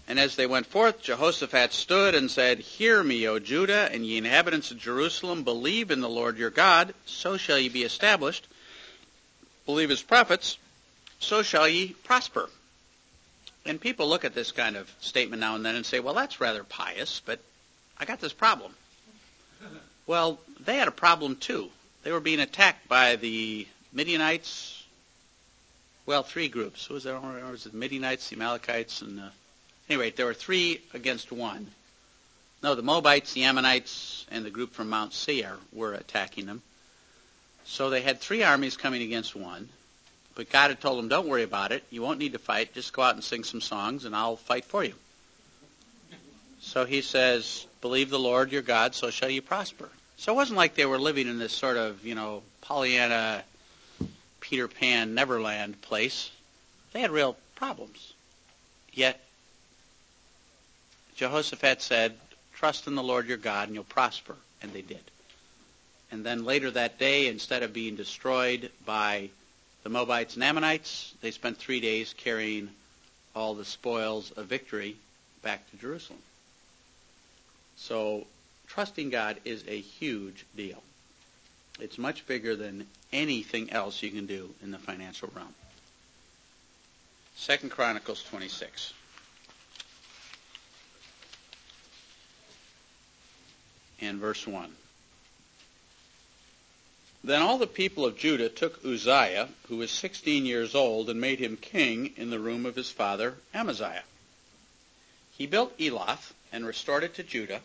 And as they went forth, Jehoshaphat stood and said, Hear me, O Judah, and ye inhabitants of Jerusalem, believe in the Lord your God, so shall ye be established. Believe his prophets, so shall ye prosper. And people look at this kind of statement now and then and say, well, that's rather pious, but I got this problem. Well, they had a problem too. They were being attacked by the Midianites. Well, three groups. Who was there? Was it the Midianites, the Amalekites, and anyway, there were three against one. No, the Moabites, the Ammonites, and the group from Mount Seir were attacking them. So they had three armies coming against one. But God had told them, don't worry about it. You won't need to fight. Just go out and sing some songs, and I'll fight for you. So he says, believe the Lord your God, so shall you prosper. So it wasn't like they were living in this sort of, Pollyanna, Peter Pan, Neverland place. They had real problems. Yet, Jehoshaphat said, trust in the Lord your God, and you'll prosper. And they did. And then later that day, instead of being destroyed by the Moabites and Ammonites, they spent 3 days carrying all the spoils of victory back to Jerusalem. So trusting God is a huge deal. It's much bigger than anything else you can do in the financial realm. 2 Chronicles 26. And verse 1. Then all the people of Judah took Uzziah, who was 16 years old, and made him king in the room of his father Amaziah. He built Elath and restored it to Judah,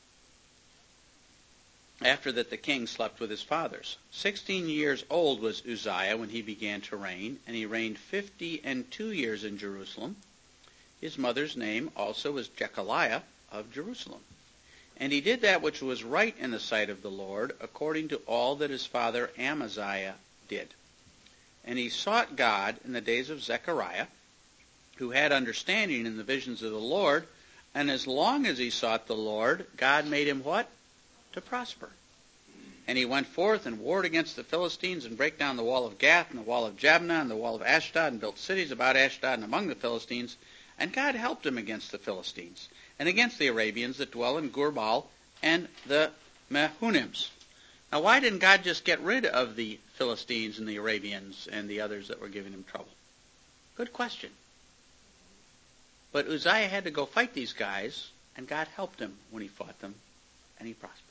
after that the king slept with his fathers. 16 years old was Uzziah when he began to reign, and he reigned 52 years in Jerusalem. His mother's name also was Jechaliah of Jerusalem. And he did that which was right in the sight of the Lord, according to all that his father Amaziah did. And he sought God in the days of Zechariah, who had understanding in the visions of the Lord, and as long as he sought the Lord, God made him what? To prosper. And he went forth and warred against the Philistines, and brake down the wall of Gath, and the wall of Jabneh, and the wall of Ashdod, and built cities about Ashdod and among the Philistines. And God helped him against the Philistines, and against the Arabians that dwell in Gurbal, and the Mehunims. Now, why didn't God just get rid of the Philistines and the Arabians and the others that were giving him trouble? Good question. But Uzziah had to go fight these guys, and God helped him when he fought them, and he prospered.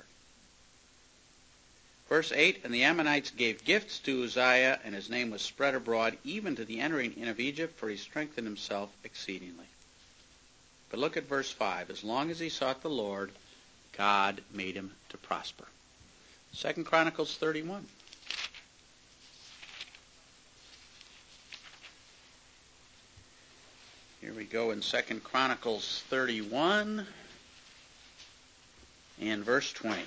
Verse 8, and the Ammonites gave gifts to Uzziah, and his name was spread abroad, even to the entering in of Egypt, for he strengthened himself exceedingly. But look at verse 5. As long as he sought the Lord, God made him to prosper. 2 Chronicles 31. Here we go in 2 Chronicles 31 and verse 20.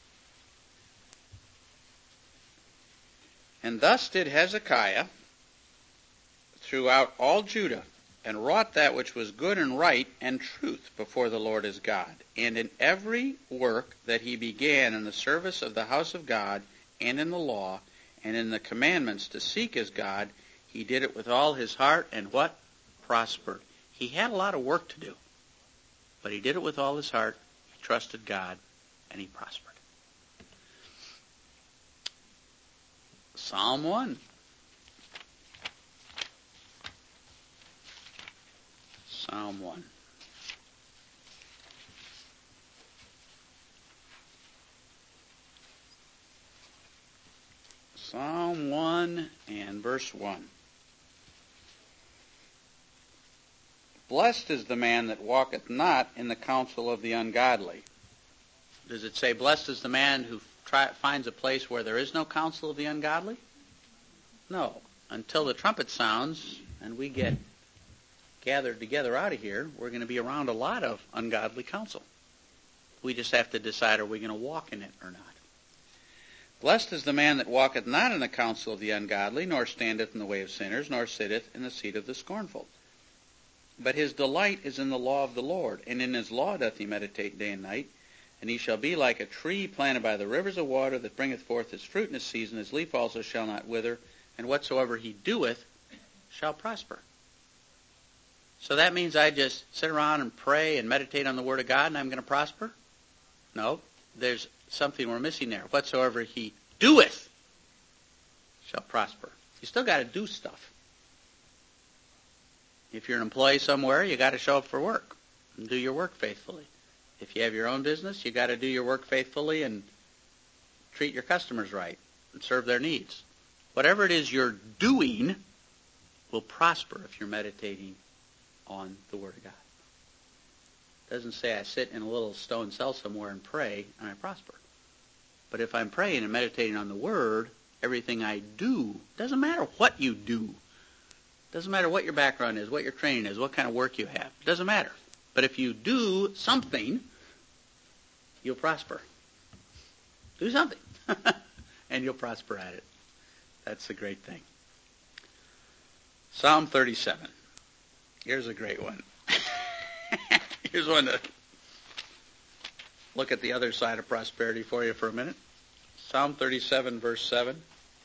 And thus did Hezekiah throughout all Judah, and wrought that which was good and right and truth before the Lord his God. And in every work that he began in the service of the house of God, and in the law, and in the commandments to seek his God, he did it with all his heart, and what? Prospered. He had a lot of work to do, but he did it with all his heart, he trusted God, and he prospered. Psalm 1. Psalm 1. Psalm 1 and verse 1. Blessed is the man that walketh not in the counsel of the ungodly. Does it say, blessed is the man who finds a place where there is no counsel of the ungodly? No. Until the trumpet sounds and we get gathered together out of here, we're going to be around a lot of ungodly counsel. We just have to decide, are we going to walk in it or not? Blessed is the man that walketh not in the counsel of the ungodly, nor standeth in the way of sinners, nor sitteth in the seat of the scornful. But his delight is in the law of the Lord, and in his law doth he meditate day and night. And he shall be like a tree planted by the rivers of water, that bringeth forth his fruit in his season. His leaf also shall not wither, and whatsoever he doeth shall prosper. So that means I just sit around and pray and meditate on the Word of God and I'm going to prosper? No, there's something we're missing there. Whatsoever he doeth shall prosper. You still got to do stuff. If you're an employee somewhere, you got to show up for work and do your work faithfully. If you have your own business, you got to do your work faithfully and treat your customers right and serve their needs. Whatever it is you're doing will prosper if you're meditating on the Word of God. It doesn't say I sit in a little stone cell somewhere and pray and I prosper. But if I'm praying and meditating on the Word, everything I do, doesn't matter what you do. Doesn't matter what your background is, what your training is, what kind of work you have. It doesn't matter. But if you do something, you'll prosper. Do something. And you'll prosper at it. That's the great thing. Psalm 37. Here's a great one. Here's one to look at the other side of prosperity for you for a minute. Psalm 37, verse 7.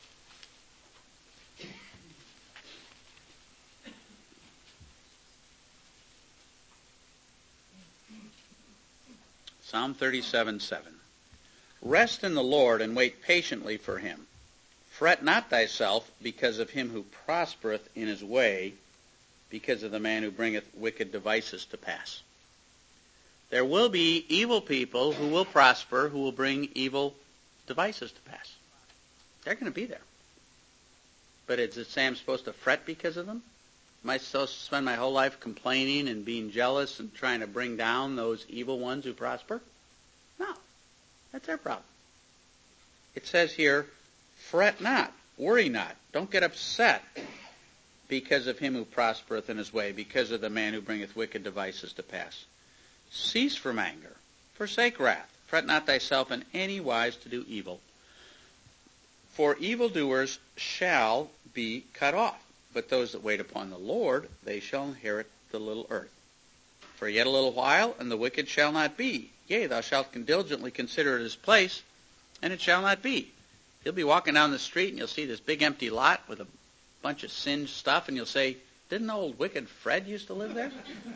Psalm 37, 7. Rest in the Lord and wait patiently for him. Fret not thyself because of him who prospereth in his way, because of the man who bringeth wicked devices to pass. There will be evil people who will prosper, who will bring evil devices to pass. They're going to be there. But is Sam supposed to fret because of them? Am I supposed to spend my whole life complaining and being jealous and trying to bring down those evil ones who prosper? No. That's their problem. It says here, fret not, worry not, don't get upset because of him who prospereth in his way, because of the man who bringeth wicked devices to pass. Cease from anger, forsake wrath, fret not thyself in any wise to do evil. For evildoers shall be cut off, but those that wait upon the Lord, they shall inherit the little earth. For yet a little while, and the wicked shall not be. Yea, thou shalt diligently consider his place, and it shall not be. You'll be walking down the street, and you'll see this big empty lot with a bunch of singed stuff, and you'll say, didn't old wicked Fred used to live there?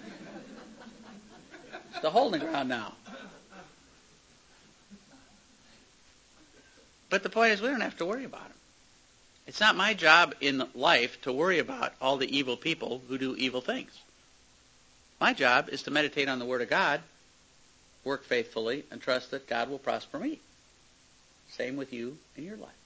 It's the holding ground now. But the point is, we don't have to worry about him. It's not my job in life to worry about all the evil people who do evil things. My job is to meditate on the Word of God, work faithfully, and trust that God will prosper me. Same with you in your life.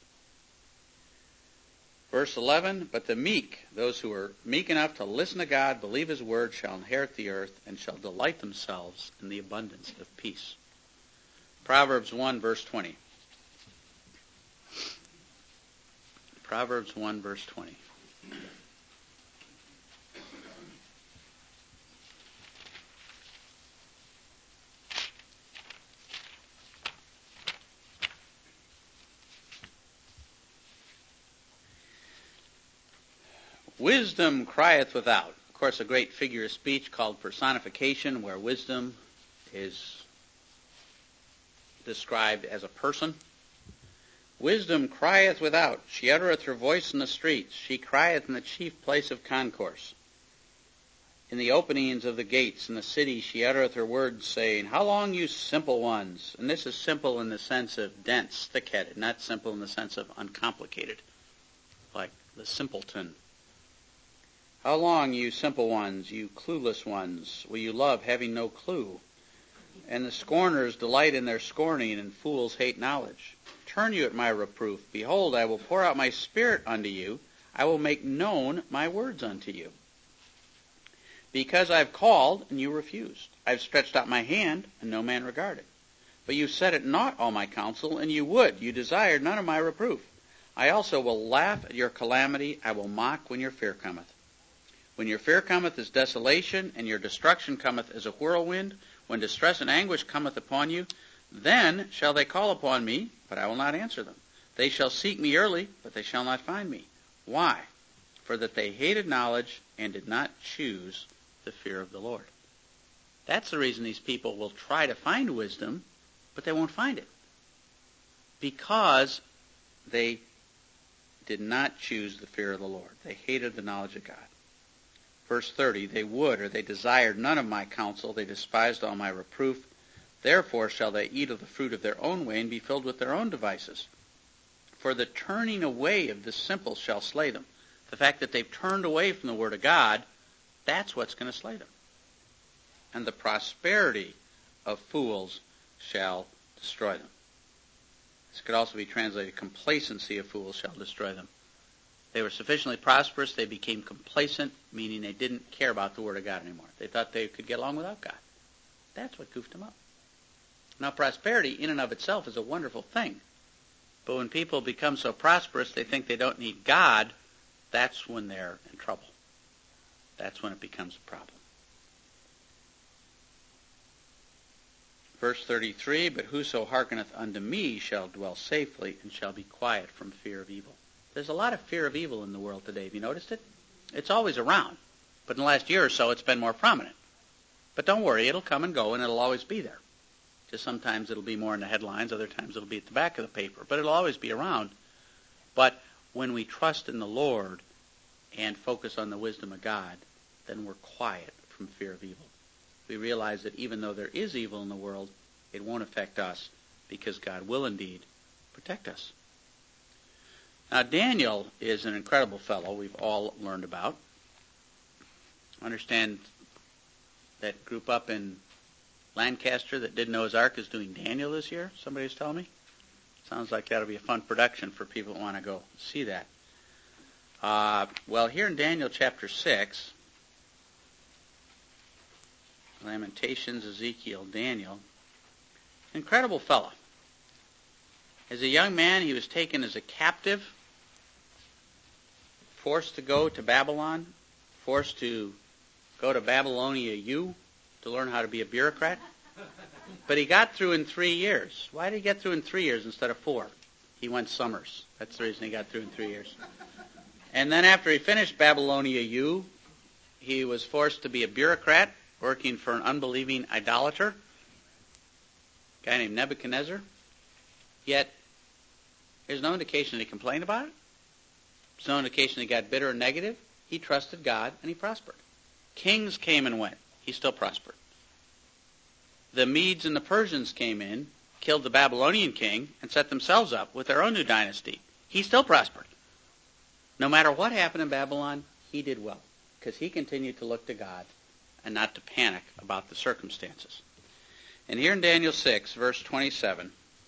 Verse 11, but the meek, those who are meek enough to listen to God, believe his word, shall inherit the earth, and shall delight themselves in the abundance of peace. Proverbs 1, verse 20. Proverbs 1, verse 20. Wisdom crieth without. Of course, a great figure of speech called personification, where wisdom is described as a person. Wisdom crieth without. She uttereth her voice in the streets. She crieth in the chief place of concourse. In the openings of the gates in the city she uttereth her words, saying, how long, you simple ones? And this is simple in the sense of dense, thick-headed, not simple in the sense of uncomplicated, like the simpleton. How long, you simple ones, you clueless ones, will you love having no clue? And the scorners delight in their scorning, and fools hate knowledge. Turn you at my reproof. Behold, I will pour out my spirit unto you. I will make known my words unto you. Because I've called, and you refused. I've stretched out my hand, and no man regarded. But you set at naught all my counsel, and you would. You desired none of my reproof. I also will laugh at your calamity. I will mock when your fear cometh. When your fear cometh as desolation, and your destruction cometh as a whirlwind, when distress and anguish cometh upon you, then shall they call upon me, but I will not answer them. They shall seek me early, but they shall not find me. Why? For that they hated knowledge, and did not choose the fear of the Lord. That's the reason these people will try to find wisdom, but they won't find it. Because they did not choose the fear of the Lord. They hated the knowledge of God. Verse 30, they would, or they desired none of my counsel. They despised all my reproof. Therefore shall they eat of the fruit of their own way and be filled with their own devices. For the turning away of the simple shall slay them. The fact that they've turned away from the word of God, that's what's going to slay them. And the prosperity of fools shall destroy them. This could also be translated, complacency of fools shall destroy them. They were sufficiently prosperous, they became complacent, meaning they didn't care about the word of God anymore. They thought they could get along without God. That's what goofed them up. Now, prosperity in and of itself is a wonderful thing. But when people become so prosperous they think they don't need God, that's when they're in trouble. That's when it becomes a problem. Verse 33, but whoso hearkeneth unto me shall dwell safely and shall be quiet from fear of evil. There's a lot of fear of evil in the world today. Have you noticed it? It's always around. But in the last year or so, it's been more prominent. But don't worry, it'll come and go, and it'll always be there. Just sometimes it'll be more in the headlines, other times it'll be at the back of the paper. But it'll always be around. But when we trust in the Lord and focus on the wisdom of God, then we're quiet from fear of evil. We realize that even though there is evil in the world, it won't affect us because God will indeed protect us. Now, Daniel is an incredible fellow we've all learned about. I understand that group up in Lancaster that did Noah's Ark is doing Daniel this year, somebody was telling me. Sounds like that'll be a fun production for people who want to go see that. Well, here in Daniel chapter 6, Lamentations, Ezekiel, Daniel, incredible fellow. As a young man, he was taken as a captive, forced to go to Babylon, forced to go to Babylonia U to learn how to be a bureaucrat. But he got through in 3 years. Why did he get through in 3 years instead of 4? He went summers. That's the reason he got through in 3 years. And then after he finished Babylonia U, he was forced to be a bureaucrat working for an unbelieving idolater, a guy named Nebuchadnezzar. Yet, there's no indication that he complained about it. There's no indication that he got bitter and negative. He trusted God, and he prospered. Kings came and went. He still prospered. The Medes and the Persians came in, killed the Babylonian king, and set themselves up with their own new dynasty. He still prospered. No matter what happened in Babylon, he did well, because he continued to look to God and not to panic about the circumstances. And here in Daniel 6, verse 27,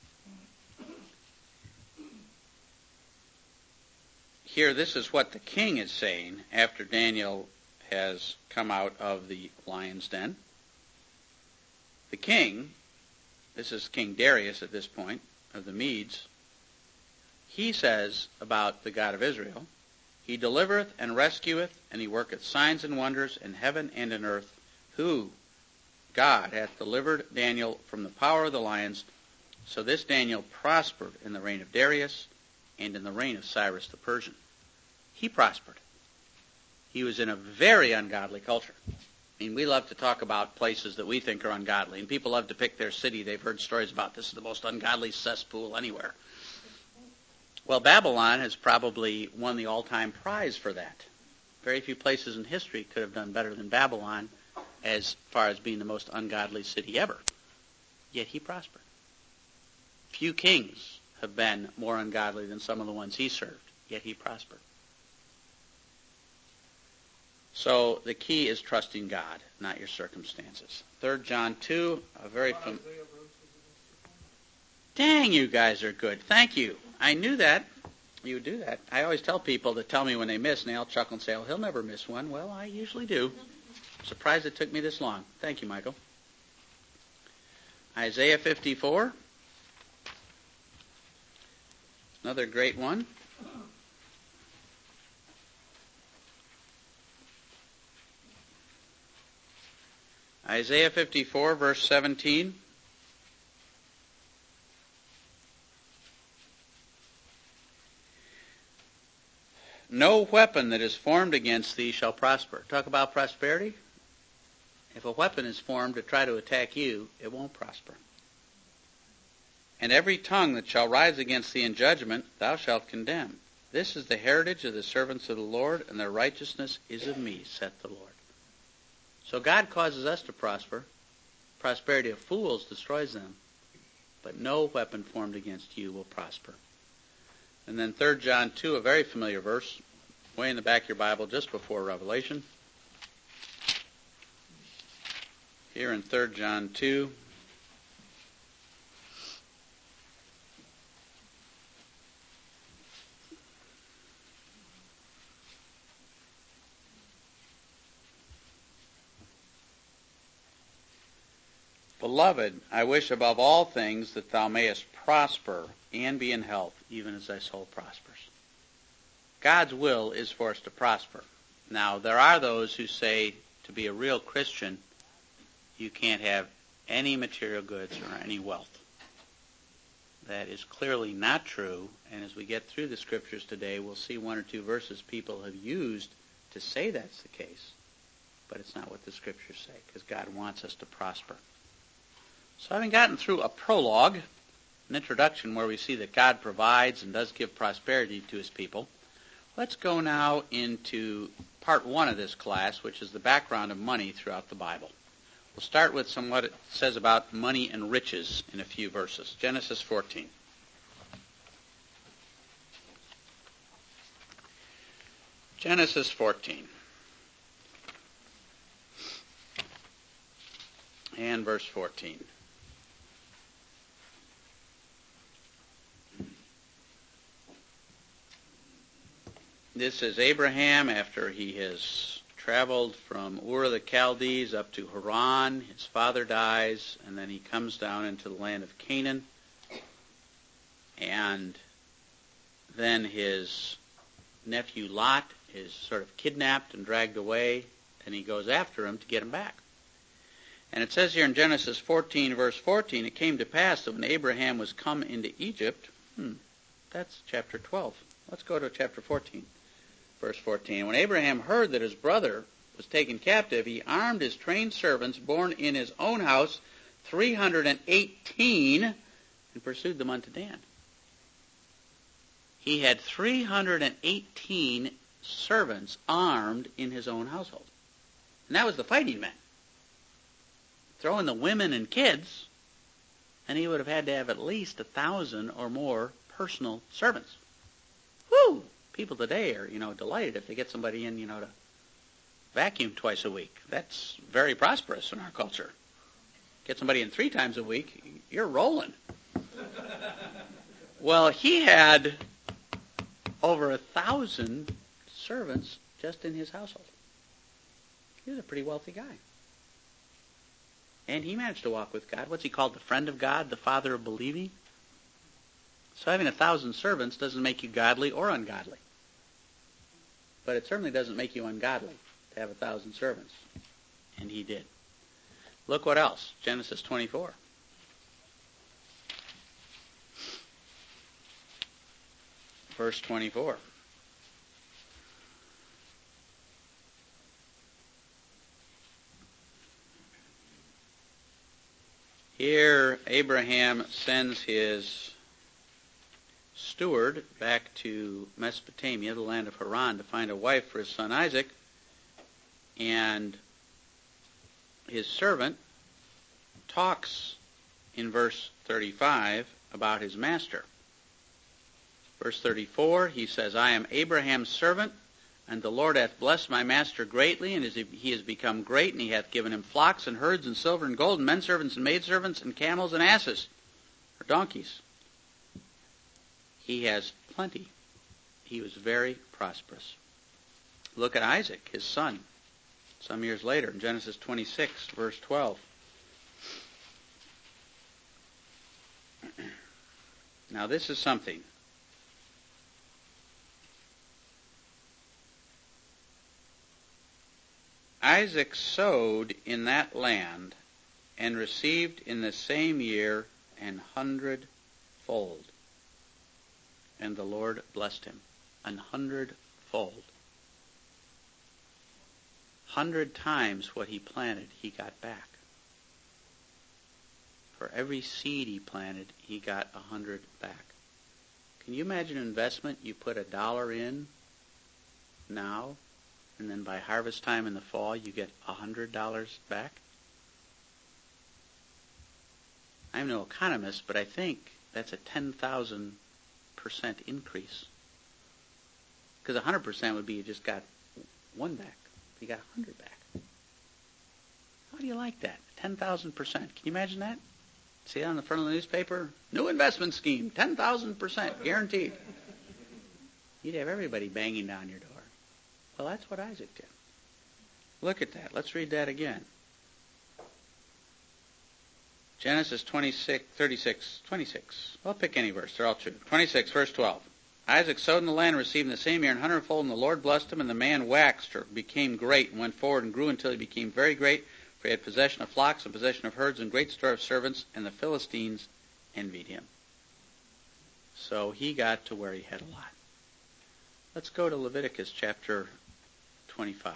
here this is what the king is saying after Daniel has come out of the lion's den. The king, this is King Darius at this point, of the Medes, he says about the God of Israel, he delivereth and rescueth, and he worketh signs and wonders in heaven and in earth, who, God, hath delivered Daniel from the power of the lions. So this Daniel prospered in the reign of Darius and in the reign of Cyrus the Persian. He prospered. He was in a very ungodly culture. I mean, we love to talk about places that we think are ungodly, and people love to pick their city. They've heard stories about this is the most ungodly cesspool anywhere. Well, Babylon has probably won the all-time prize for that. Very few places in history could have done better than Babylon as far as being the most ungodly city ever. Yet he prospered. Few kings have been more ungodly than some of the ones he served, yet he prospered. So the key is trusting God, not your circumstances. 3 John 2, a very Dang, you guys are good. Thank you. I knew that. You would do that. I always tell people to tell me when they miss, and they all chuckle and say, oh, he'll never miss one. Well, I usually do. Surprised it took me this long. Thank you, Michael. Isaiah 54. Another great one. Isaiah 54, verse 17. No weapon that is formed against thee shall prosper. Talk about prosperity. If a weapon is formed to try to attack you, it won't prosper. And every tongue that shall rise against thee in judgment, thou shalt condemn. This is the heritage of the servants of the Lord, and their righteousness is of me, saith the Lord. So God causes us to prosper. Prosperity of fools destroys them, but no weapon formed against you will prosper. And then 3 John 2, a very familiar verse, way in the back of your Bible, just before Revelation. Here in 3 John 2, Beloved, I wish above all things that thou mayest prosper and be in health, even as thy soul prospers. God's will is for us to prosper. Now, there are those who say to be a real Christian, you can't have any material goods or any wealth. That is clearly not true, and as we get through the scriptures today, we'll see one or two verses people have used to say that's the case, but it's not what the scriptures say, because God wants us to prosper. So having gotten through a prologue, an introduction where we see that God provides and does give prosperity to his people, let's go now into part 1 of this class, which is the background of money throughout the Bible. We'll start with what it says about money and riches in a few verses. Genesis 14. Genesis 14. And verse 14. This is Abraham after he has traveled from Ur of the Chaldees up to Haran. His father dies, and then he comes down into the land of Canaan. And then his nephew Lot is sort of kidnapped and dragged away, and he goes after him to get him back. And it says here in Genesis 14, verse 14, it came to pass that when Abraham was come into Egypt, that's chapter 12. Let's go to chapter 14. Verse 14, when Abraham heard that his brother was taken captive, he armed his trained servants born in his own house, 318, and pursued them unto Dan. He had 318 servants armed in his own household. And that was the fighting men. Throw in the women and kids, and he would have had to have at least 1,000 or more personal servants. Woo! People today are, delighted if they get somebody in, to vacuum twice a week. That's very prosperous in our culture. Get somebody in 3 times a week, you're rolling. Well, he had over 1,000 servants just in his household. He was a pretty wealthy guy. And he managed to walk with God. What's he called? The friend of God, the father of believing? So having 1,000 servants doesn't make you godly or ungodly. But it certainly doesn't make you ungodly to have 1,000 servants. And he did. Look what else. Genesis 24. Verse 24. Here Abraham sends his steward back to Mesopotamia, the land of Haran, to find a wife for his son Isaac. And his servant talks in verse 35 about his master. Verse 34, he says, I am Abraham's servant, and the Lord hath blessed my master greatly, and he has become great, and he hath given him flocks and herds and silver and gold, and men servants and maidservants, and camels and asses, or donkeys. He has plenty. He was very prosperous. Look at Isaac, his son, some years later, in Genesis 26, verse 12. Now this is something. Isaac sowed in that land and received in the same year 100-fold. And the Lord blessed him 100-fold. 100 times what he planted, he got back. For every seed he planted, he got 100 back. Can you imagine an investment? You put $1 in now, and then by harvest time in the fall, you get $100 back? I'm no economist, but I think that's a 10,000% increase. Because 100% would be you just got 1 back. You got 100 back. How do you like that? 10,000%. Can you imagine that? See that on the front of the newspaper? New investment scheme, 10,000% guaranteed. You'd have everybody banging down your door. Well, that's what Isaac did. Look at that. Let's read that again. Genesis 26. Well, pick any verse. They're all true. 26, verse 12. Isaac sowed in the land and received in the same year an 100-fold, and the Lord blessed him, and the man waxed or became great, and went forward and grew until he became very great, for he had possession of flocks and possession of herds and great store of servants, and the Philistines envied him. So he got to where he had a lot. Let's go to Leviticus chapter 25.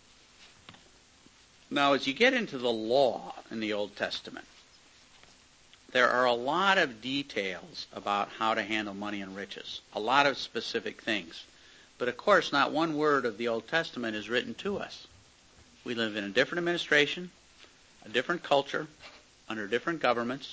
Now, as you get into the law in the Old Testament, there are a lot of details about how to handle money and riches, a lot of specific things. But of course, not one word of the Old Testament is written to us. We live in a different administration, a different culture, under different governments.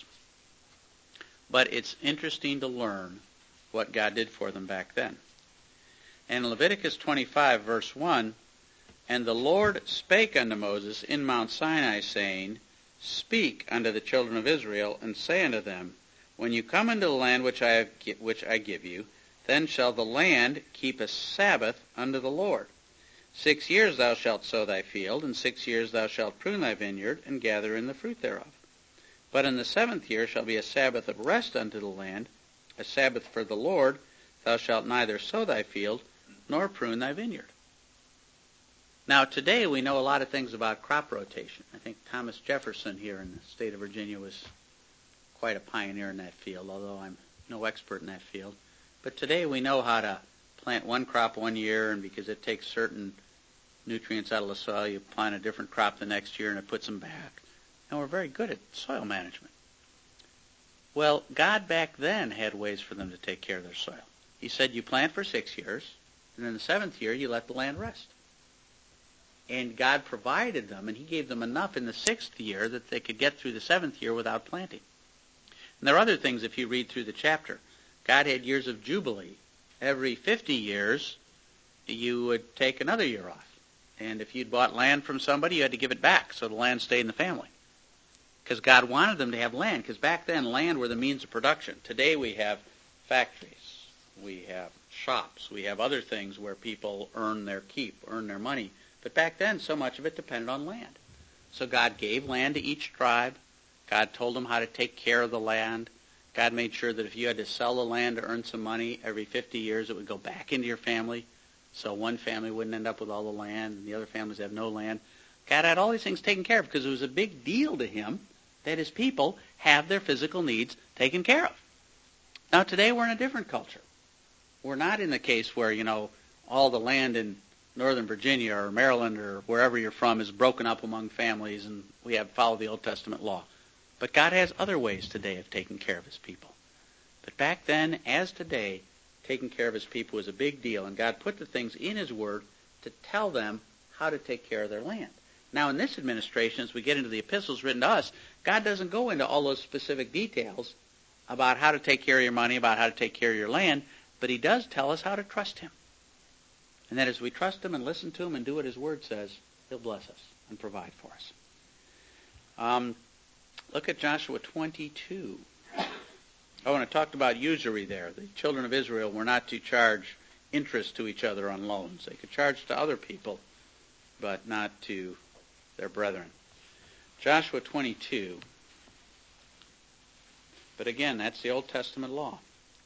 But it's interesting to learn what God did for them back then. And in Leviticus 25, verse 1, and the Lord spake unto Moses in Mount Sinai, saying, Speak unto the children of Israel, and say unto them, When you come into the land which I give you, then shall the land keep a Sabbath unto the Lord. 6 years thou shalt sow thy field, and 6 years thou shalt prune thy vineyard, and gather in the fruit thereof. But in the 7th year shall be a Sabbath of rest unto the land, a Sabbath for the Lord. Thou shalt neither sow thy field, nor prune thy vineyard. Now, today we know a lot of things about crop rotation. I think Thomas Jefferson here in the state of Virginia was quite a pioneer in that field, although I'm no expert in that field. But today we know how to plant one crop one year, and because it takes certain nutrients out of the soil, you plant a different crop the next year, and it puts them back. And we're very good at soil management. Well, God back then had ways for them to take care of their soil. He said you plant for 6 years, and in the 7th year you let the land rest. And God provided them, and he gave them enough in the 6th year that they could get through the 7th year without planting. And there are other things if you read through the chapter. God had years of Jubilee. Every 50 years, you would take another year off. And if you'd bought land from somebody, you had to give it back so the land stayed in the family. Because God wanted them to have land, because back then land were the means of production. Today we have factories, we have shops, we have other things where people earn their keep, earn their money. But back then, so much of it depended on land. So God gave land to each tribe. God told them how to take care of the land. God made sure that if you had to sell the land to earn some money, every 50 years it would go back into your family. So one family wouldn't end up with all the land, and the other families have no land. God had all these things taken care of because it was a big deal to him that his people have their physical needs taken care of. Now, today we're in a different culture. We're not in the case where, all the land in Northern Virginia or Maryland or wherever you're from is broken up among families, and we have follow the Old Testament law. But God has other ways today of taking care of his people. But back then, as today, taking care of his people was a big deal, and God put the things in his word to tell them how to take care of their land. Now, in this administration, as we get into the epistles written to us, God doesn't go into all those specific details about how to take care of your money, about how to take care of your land, but he does tell us how to trust him. And that as we trust him and listen to him and do what his word says, he'll bless us and provide for us. Look at Joshua 22. Oh, and I talked about usury there. The children of Israel were not to charge interest to each other on loans. They could charge to other people, but not to their brethren. Joshua 22. But again, that's the Old Testament law.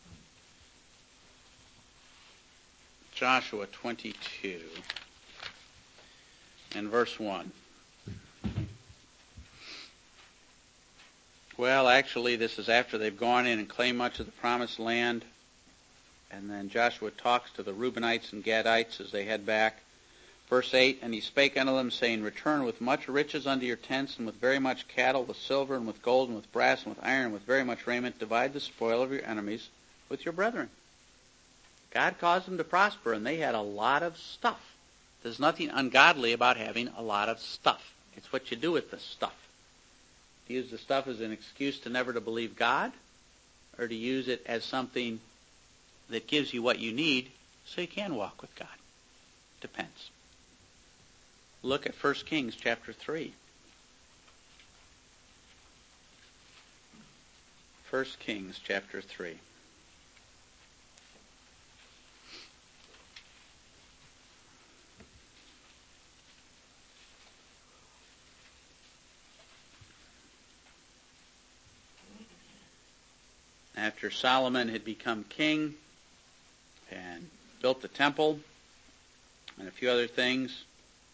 Joshua 22 and verse 1. Well, actually, this is after they've gone in and claimed much of the promised land. And then Joshua talks to the Reubenites and Gadites as they head back. Verse 8, and he spake unto them, saying, Return with much riches unto your tents, and with very much cattle, with silver, and with brass, and with iron, and with very much raiment. Divide the spoil of your enemies with your brethren. God caused them to prosper, and they had a lot of stuff. There's nothing ungodly about having a lot of stuff. It's what you do with the stuff. To use the stuff as an excuse to never to believe God, or to use it as something that gives you what you need so you can walk with God. Depends. Look at 1 Kings chapter 3. 1 Kings chapter 3. After Solomon had become king and built the temple and a few other things,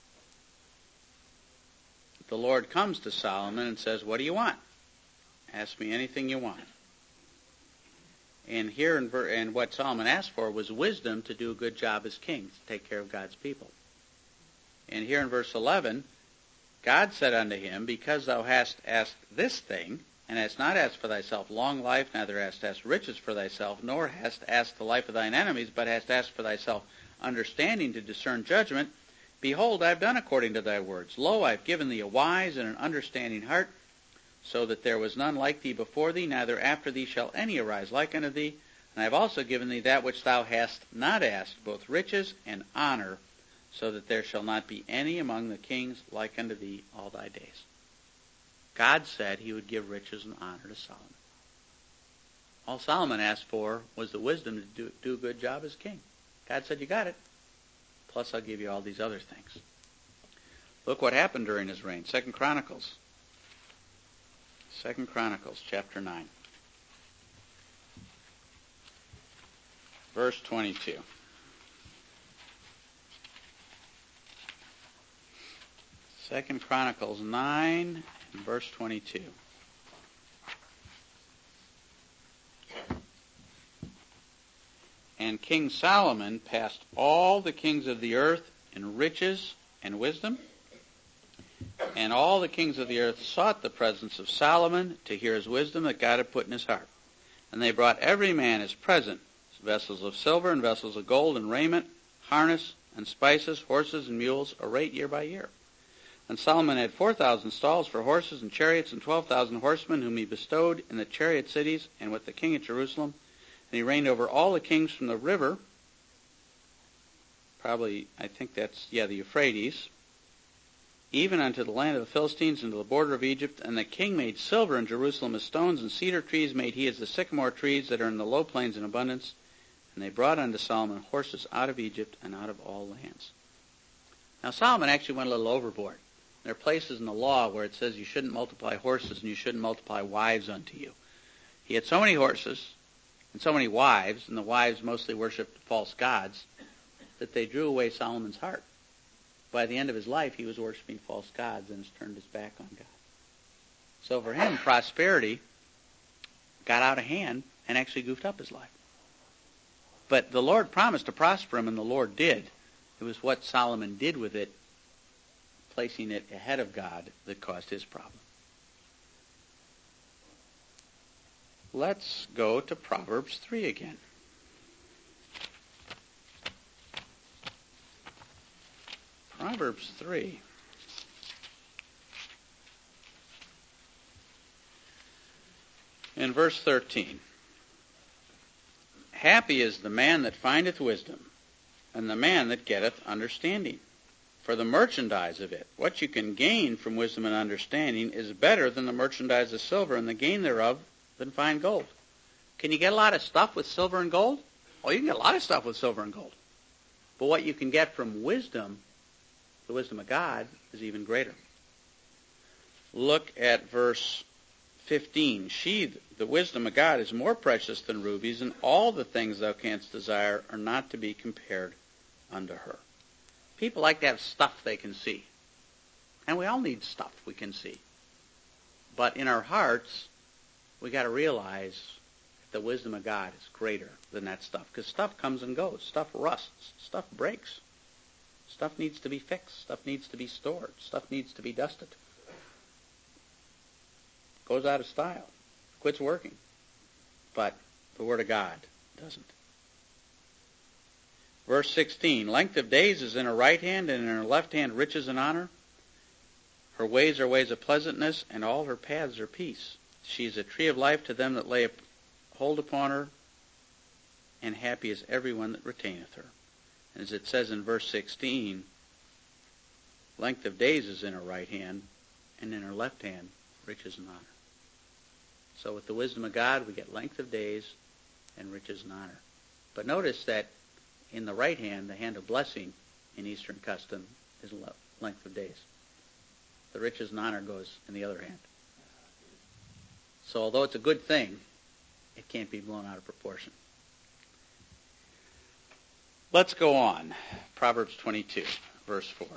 the Lord comes to Solomon and says, "What do you want? Ask me anything you want." And here, and what Solomon asked for was wisdom to do a good job as king, to take care of God's people. And here in verse 11, God said unto him, "Because thou hast asked this thing, and hast not asked for thyself long life, neither hast asked riches for thyself, nor hast asked the life of thine enemies, but hast asked for thyself understanding to discern judgment, behold, I have done according to thy words. Lo, I have given thee a wise and an understanding heart, so that there was none like thee before thee, neither after thee shall any arise like unto thee. And I have also given thee that which thou hast not asked, both riches and honor, so that there shall not be any among the kings like unto thee all thy days." God said he would give riches and honor to Solomon. All Solomon asked for was the wisdom to do a good job as king. God said, "You got it. Plus I'll give you all these other things." Look what happened during his reign. 2 Chronicles chapter 9. Verse 22. 2 Chronicles 9 and verse 22. "And King Solomon passed all the kings of the earth in riches and wisdom, and all the kings of the earth sought the presence of Solomon to hear his wisdom that God had put in his heart. And they brought every man his present, vessels of silver and vessels of gold and raiment, harness and spices, horses and mules, a rate year by year. And Solomon had 4,000 stalls for horses and chariots, and 12,000 horsemen, whom he bestowed in the chariot cities and with the king at Jerusalem. And he reigned over all the kings from the river," probably, I think that's, the Euphrates, "even unto the land of the Philistines and to the border of Egypt. And the king made silver in Jerusalem as stones, and cedar trees made he as the sycamore trees that are in the low plains in abundance. And they brought unto Solomon horses out of Egypt and out of all lands." Now Solomon actually went a little overboard. There are places in the law where it says you shouldn't multiply horses and you shouldn't multiply wives unto you. He had so many horses and so many wives, and the wives mostly worshipped false gods, that they drew away Solomon's heart. By the end of his life, he was worshiping false gods and has turned his back on God. So for him, prosperity got out of hand and actually goofed up his life. But the Lord promised to prosper him, and the Lord did. It was what Solomon did with it, placing it ahead of God, that caused his problem. Let's go to Proverbs 3 again. Proverbs 3. In verse 13. "Happy is the man that findeth wisdom, and the man that getteth understanding. For the merchandise of it, what you can gain from wisdom and understanding, is better than the merchandise of silver, and the gain thereof than fine gold." Can you get a lot of stuff with silver and gold? Oh, you can get a lot of stuff with silver and gold. But what you can get from wisdom, the wisdom of God, is even greater. Look at verse 15. "She, the wisdom of God, is more precious than rubies, and all the things thou canst desire are not to be compared unto her." People like to have stuff they can see. And we all need stuff we can see. But in our hearts, we got to realize that the wisdom of God is greater than that stuff. Because stuff comes and goes. Stuff rusts. Stuff breaks. Stuff needs to be fixed. Stuff needs to be stored. Stuff needs to be dusted. Goes out of style. Quits working. But the Word of God doesn't. Verse 16, length of days is in her right hand, and in her left hand riches and honor. Her ways are ways of pleasantness, and all her paths are peace. She is a tree of life to them that lay hold upon her, and happy is everyone that retaineth her. And as it says in verse 16, length of days is in her right hand, and in her left hand riches and honor. So with the wisdom of God, we get length of days and riches and honor. But notice that in the right hand, the hand of blessing in Eastern custom is length of days. The riches and honor goes in the other hand. So although it's a good thing, it can't be blown out of proportion. Let's go on. Proverbs 22, verse 4.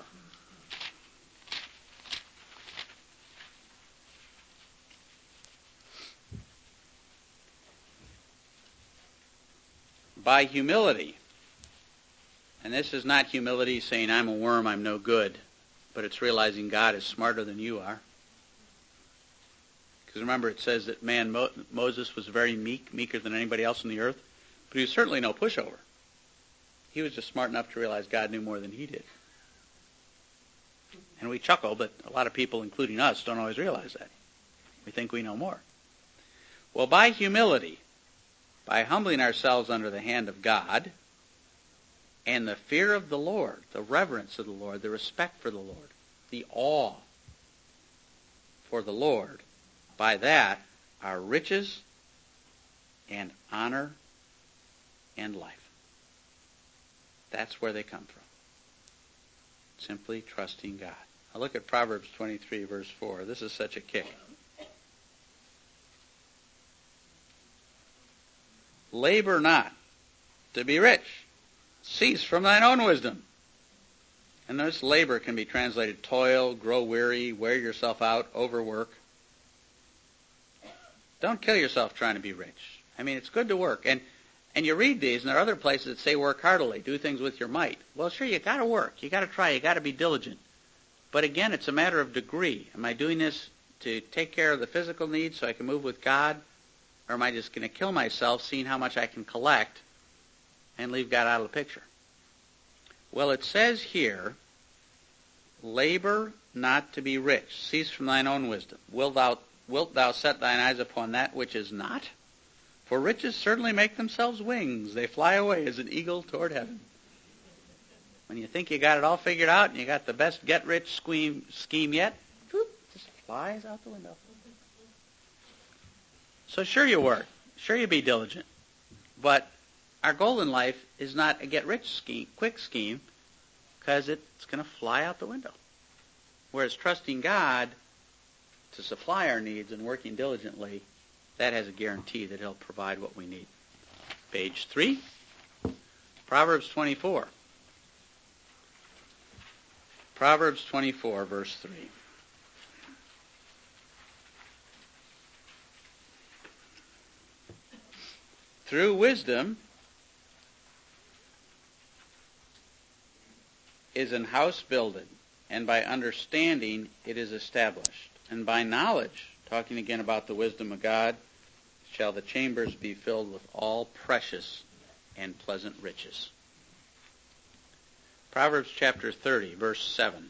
By humility, and this is not humility saying I'm a worm, I'm no good, but it's realizing God is smarter than you are. Because remember, it says that Moses was very meek, meeker than anybody else on the earth, but he was certainly no pushover. He was just smart enough to realize God knew more than he did. And we chuckle, but a lot of people, including us, don't always realize that. We think we know more. Well, by humility, by humbling ourselves under the hand of God, and the fear of the Lord, the reverence of the Lord, the respect for the Lord, the awe for the Lord, by that are riches and honor and life. That's where they come from. Simply trusting God. Now look at Proverbs 23, verse 4. This is such a kick. Labor not to be rich. Cease from thine own wisdom. And this labor can be translated toil, grow weary, wear yourself out, overwork. Don't kill yourself trying to be rich. I mean, it's good to work. And you read these, and there are other places that say work heartily, do things with your might. Well, sure, you got to work. You got to try. You got to be diligent. But again, it's a matter of degree. Am I doing this to take care of the physical needs so I can move with God? Or am I just going to kill myself seeing how much I can collect and leave God out of the picture? Well, it says here, labor not to be rich. Cease from thine own wisdom. Wilt thou set thine eyes upon that which is not? For riches certainly make themselves wings. They fly away as an eagle toward heaven. When you think you got it all figured out and you got the best get-rich scheme yet, whoop, just flies out the window. So sure you work. Sure you be diligent. But our goal in life is not a get-rich quick scheme, because it's going to fly out the window. Whereas trusting God to supply our needs and working diligently, that has a guarantee that he'll provide what we need. Page 3, Proverbs 24. Proverbs 24, verse 3. Through wisdom is an house builded, and by understanding it is established. And by knowledge, talking again about the wisdom of God, shall the chambers be filled with all precious and pleasant riches. Proverbs chapter 30, verse 7.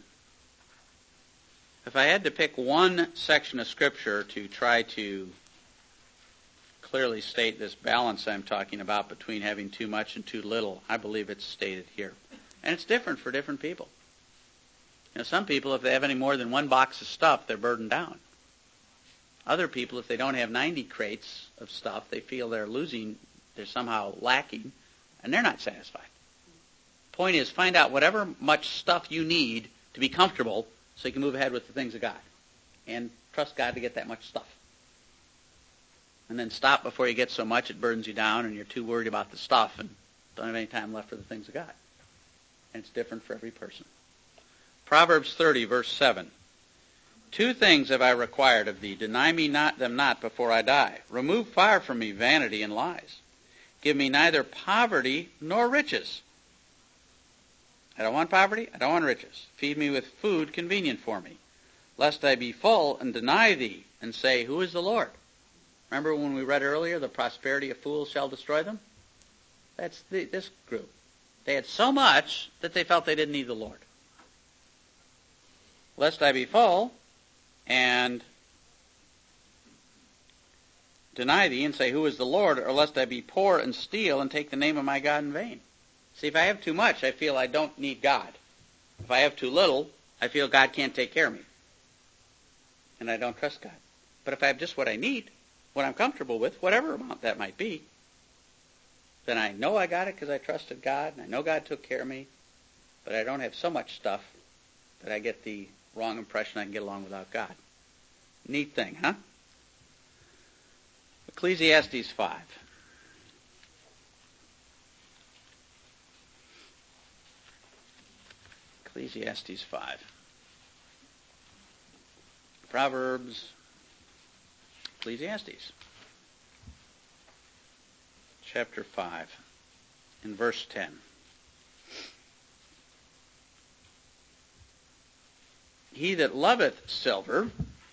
If I had to pick one section of Scripture to try to clearly state this balance I'm talking about between having too much and too little, I believe it's stated here. And it's different for different people. You know, some people, if they have any more than one box of stuff, they're burdened down. Other people, if they don't have 90 crates of stuff, they feel they're somehow lacking, and they're not satisfied. Point is, find out whatever much stuff you need to be comfortable so you can move ahead with the things of God. And trust God to get that much stuff. And then stop before you get so much it burdens you down and you're too worried about the stuff and don't have any time left for the things of God. And it's different for every person. Proverbs 30, verse 7. 2 things have I required of thee. Deny me them not before I die. Remove far from me vanity and lies. Give me neither poverty nor riches. I don't want poverty. I don't want riches. Feed me with food convenient for me, lest I be full and deny thee and say, who is the Lord? Remember when we read earlier, the prosperity of fools shall destroy them? That's this group. They had so much that they felt they didn't need the Lord. Lest I be full and deny thee and say, who is the Lord? Or lest I be poor and steal and take the name of my God in vain. See, if I have too much, I feel I don't need God. If I have too little, I feel God can't take care of me. And I don't trust God. But if I have just what I need, what I'm comfortable with, whatever amount that might be, then I know I got it because I trusted God, and I know God took care of me, but I don't have so much stuff that I get the wrong impression I can get along without God. Neat thing, huh? Ecclesiastes 5. Ecclesiastes 5. Proverbs, Ecclesiastes. Chapter 5, in verse 10. He that loveth silver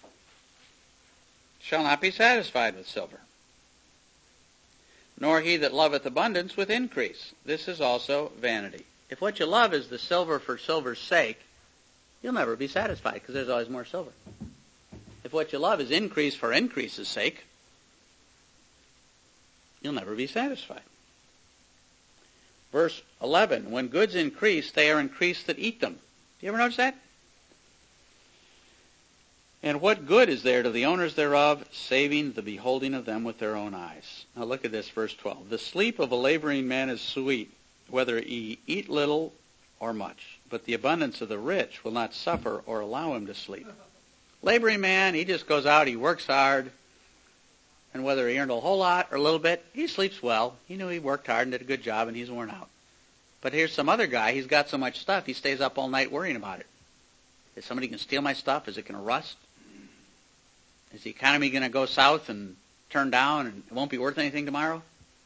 shall not be satisfied with silver, nor he that loveth abundance with increase. This is also vanity. If what you love is the silver for silver's sake, you'll never be satisfied because there's always more silver. If what you love is increase for increase's sake, you'll never be satisfied. Verse 11, when goods increase, they are increased that eat them. Do you ever notice that? And what good is there to the owners thereof, saving the beholding of them with their own eyes? Now look at this, verse 12. The sleep of a laboring man is sweet, whether he eat little or much. But the abundance of the rich will not suffer or allow him to sleep. Laboring man, he just goes out, he works hard, and whether he earned a whole lot or a little bit, he sleeps well. He knew he worked hard and did a good job, and he's worn out. But here's some other guy, he's got so much stuff, he stays up all night worrying about it. Is somebody going to steal my stuff? Is it going to rust? Is the economy going to go south and turn down and it won't be worth anything tomorrow?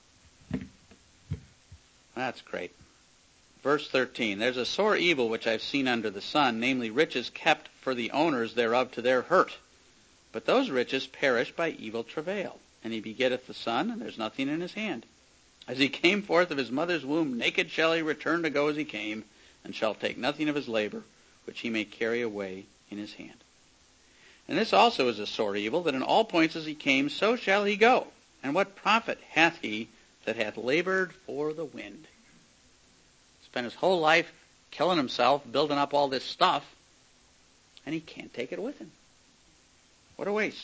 That's great. Verse 13, there's a sore evil which I've seen under the sun, namely riches kept for the owners thereof to their hurt. But those riches perish by evil travail. And he begetteth the son, and there's nothing in his hand. As he came forth of his mother's womb, naked shall he return to go as he came, and shall take nothing of his labor, which he may carry away in his hand. And this also is a sore evil, that in all points as he came, so shall he go. And what profit hath he that hath labored for the wind? Spent his whole life killing himself, building up all this stuff, and he can't take it with him. What a waste.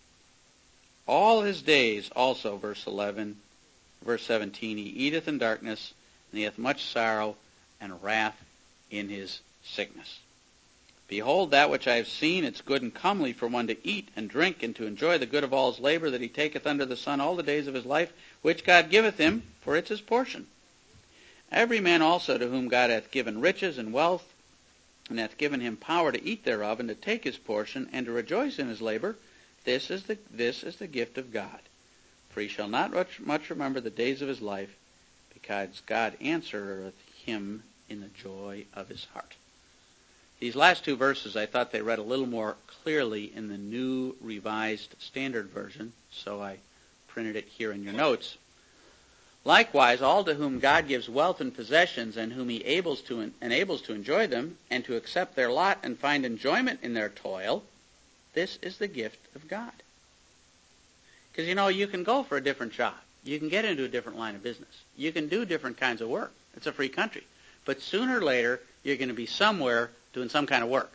All his days also, verse 11, verse 17, he eateth in darkness, and he hath much sorrow and wrath in his sickness. Behold, that which I have seen, it's good and comely for one to eat and drink, and to enjoy the good of all his labor that he taketh under the sun all the days of his life, which God giveth him, for it's his portion. Every man also to whom God hath given riches and wealth, and hath given him power to eat thereof, and to take his portion, and to rejoice in his labor, this is the gift of God. For he shall not much remember the days of his life, because God answereth him in the joy of his heart. These last two verses, I thought they read a little more clearly in the New Revised Standard Version, so I printed it here in your notes. Likewise, all to whom God gives wealth and possessions, and whom he enables to enjoy them, and to accept their lot and find enjoyment in their toil, this is the gift of God. Because, you can go for a different job. You can get into a different line of business. You can do different kinds of work. It's a free country. But sooner or later, you're going to be somewhere doing some kind of work.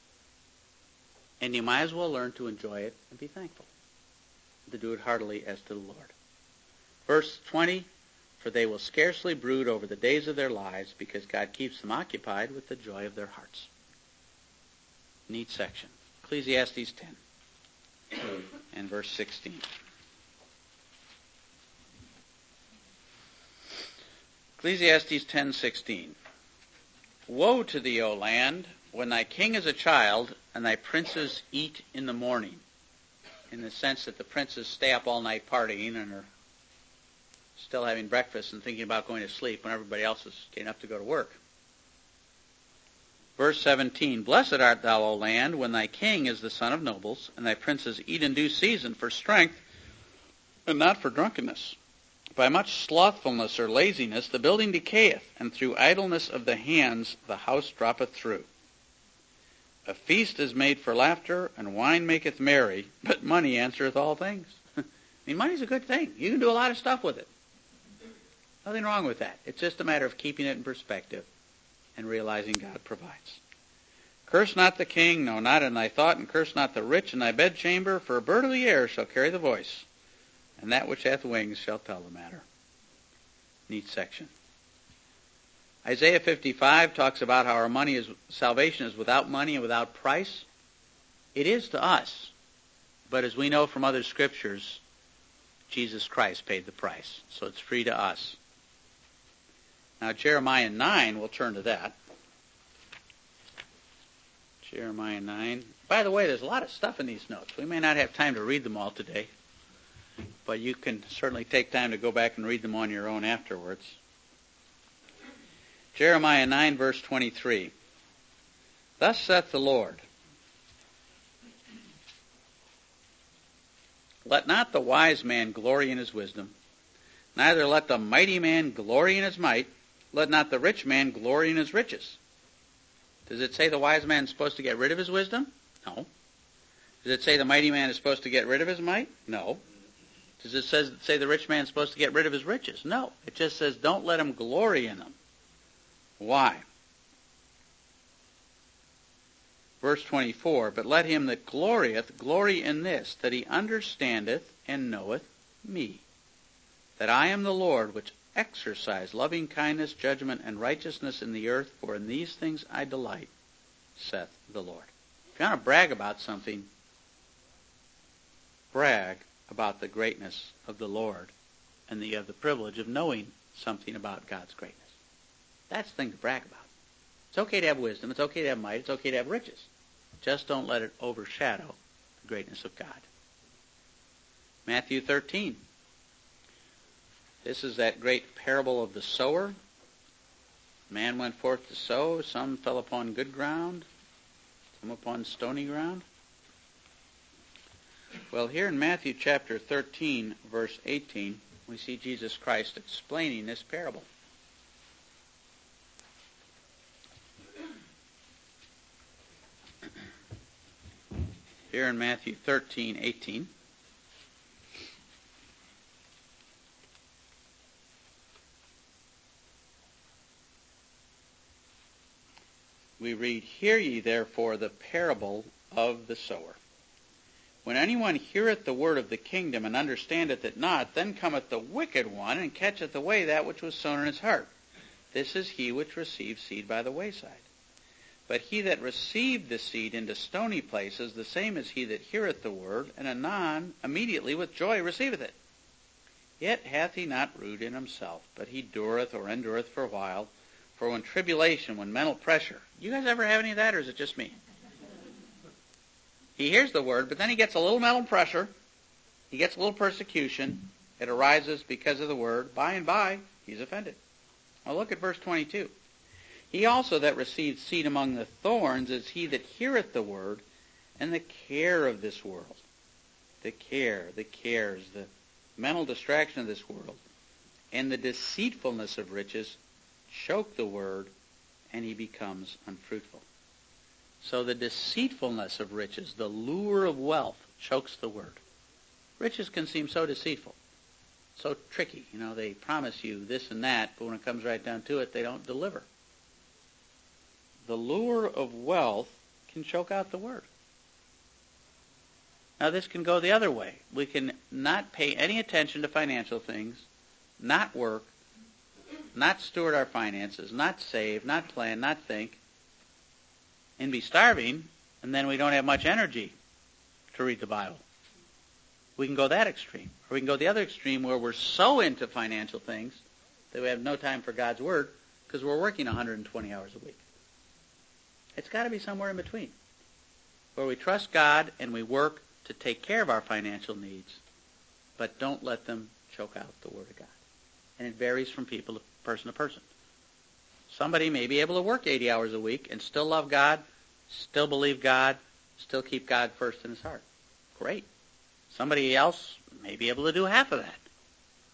And you might as well learn to enjoy it and be thankful, to do it heartily as to the Lord. Verse 20, for they will scarcely brood over the days of their lives, because God keeps them occupied with the joy of their hearts. Neat section. Ecclesiastes 10 and verse 16. Ecclesiastes 10:16. Woe to thee, O land, when thy king is a child, and thy princes eat in the morning. In the sense that the princes stay up all night partying and are still having breakfast and thinking about going to sleep when everybody else is getting up to go to work. Verse 17, blessed art thou, O land, when thy king is the son of nobles, and thy princes eat in due season for strength, and not for drunkenness. by much slothfulness or laziness the building decayeth, and through idleness of the hands the house droppeth through. A feast is made for laughter, and wine maketh merry, but money answereth all things. I mean, money's a good thing. You can do a lot of stuff with it. Nothing wrong with that. It's just a matter of keeping it in perspective and realizing God provides. Curse not the king, no, not in thy thought, and curse not the rich in thy bedchamber, for a bird of the air shall carry the voice, and that which hath wings shall tell the matter. Neat section. Isaiah 55 talks about how our salvation is without money and without price. It is to us, but as we know from other scriptures, Jesus Christ paid the price, so it's free to us. Now Jeremiah 9, we'll turn to that. Jeremiah 9. By the way, there's a lot of stuff in these notes. We may not have time to read them all today, but you can certainly take time to go back and read them on your own afterwards. Jeremiah 9, verse 23. Thus saith the Lord, let not the wise man glory in his wisdom, neither let the mighty man glory in his might, let not the rich man glory in his riches. Does it say the wise man is supposed to get rid of his wisdom? No. Does it say the mighty man is supposed to get rid of his might? No. Does it say the rich man is supposed to get rid of his riches? No. It just says don't let him glory in them. Why? Verse 24, but let him that glorieth glory in this, that he understandeth and knoweth me, that I am the Lord, which exercise loving kindness, judgment, and righteousness in the earth, for in these things I delight, saith the Lord. If you want to brag about something, brag about the greatness of the Lord and you have the privilege of knowing something about God's greatness. That's the thing to brag about. It's okay to have wisdom. It's okay to have might. It's okay to have riches. Just don't let it overshadow the greatness of God. Matthew 13. This is that great parable of the sower. Man went forth to sow. Some fell upon good ground, some upon stony ground. Well, here in Matthew chapter 13, verse 18, we see Jesus Christ explaining this parable. Here in Matthew 13:18, we read, hear ye therefore the parable of the sower. When anyone heareth the word of the kingdom and understandeth it not, then cometh the wicked one and catcheth away that which was sown in his heart. This is he which received seed by the wayside. But he that received the seed into stony places, the same is he that heareth the word, and anon immediately with joy receiveth it. Yet hath he not root in himself, but he dureth or endureth for a while. For when tribulation, when mental pressure, you guys ever have any of that, or is it just me? He hears the word, but then he gets a little mental pressure. He gets a little persecution. It arises because of the word. By and by, he's offended. Now look at verse 22. He also that received seed among the thorns is he that heareth the word, and the care of this world, the cares, the mental distraction of this world, and the deceitfulness of riches choke the word, and he becomes unfruitful. So the deceitfulness of riches, the lure of wealth, chokes the word. Riches can seem so deceitful, so tricky. You know, they promise you this and that, but when it comes right down to it, they don't deliver. The lure of wealth can choke out the word. Now this can go the other way. We can not pay any attention to financial things, not work, not steward our finances, not save, not plan, not think, and be starving, and then we don't have much energy to read the Bible. We can go that extreme. Or we can go the other extreme where we're so into financial things that we have no time for God's Word because we're working 120 hours a week. It's got to be somewhere in between, where we trust God and we work to take care of our financial needs, but don't let them choke out the Word of God. And it varies from people to person. Somebody may be able to work 80 hours a week and still love God, still believe God, still keep God first in his heart. Great. Somebody else may be able to do half of that.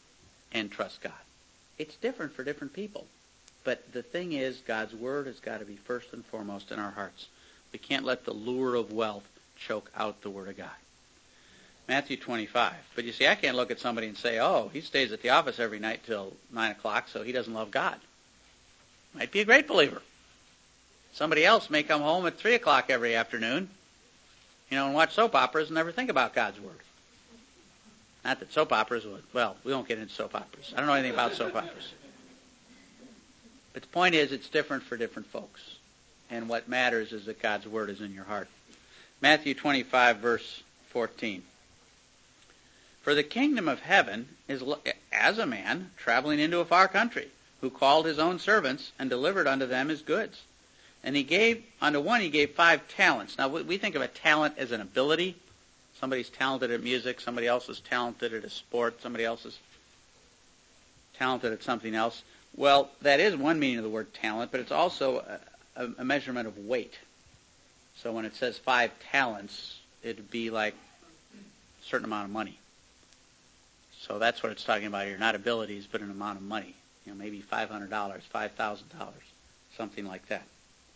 and trust God. It's different for different people. But the thing is, God's Word has got to be first and foremost in our hearts. We can't let the lure of wealth choke out the Word of God. Matthew 25. But you see, I can't look at somebody and say, oh, he stays at the office every night till 9 o'clock, so he doesn't love God. Might be a great believer. Somebody else may come home at 3 o'clock every afternoon, and watch soap operas and never think about God's Word. Not that soap operas would, well, we won't get into soap operas. I don't know anything about soap operas. But the point is, it's different for different folks. And what matters is that God's Word is in your heart. Matthew 25, verse 14. For the kingdom of heaven is as a man traveling into a far country, who called his own servants and delivered unto them his goods. And he gave, unto one he gave 5 talents. Now, we think of a talent as an ability. Somebody's talented at music, somebody else is talented at a sport, somebody else is talented at something else. Well, that is one meaning of the word talent, but it's also a measurement of weight. So when it says 5 talents, it'd be like a certain amount of money. So that's what it's talking about here, not abilities, but an amount of money. Maybe $500, $5,000, something like that.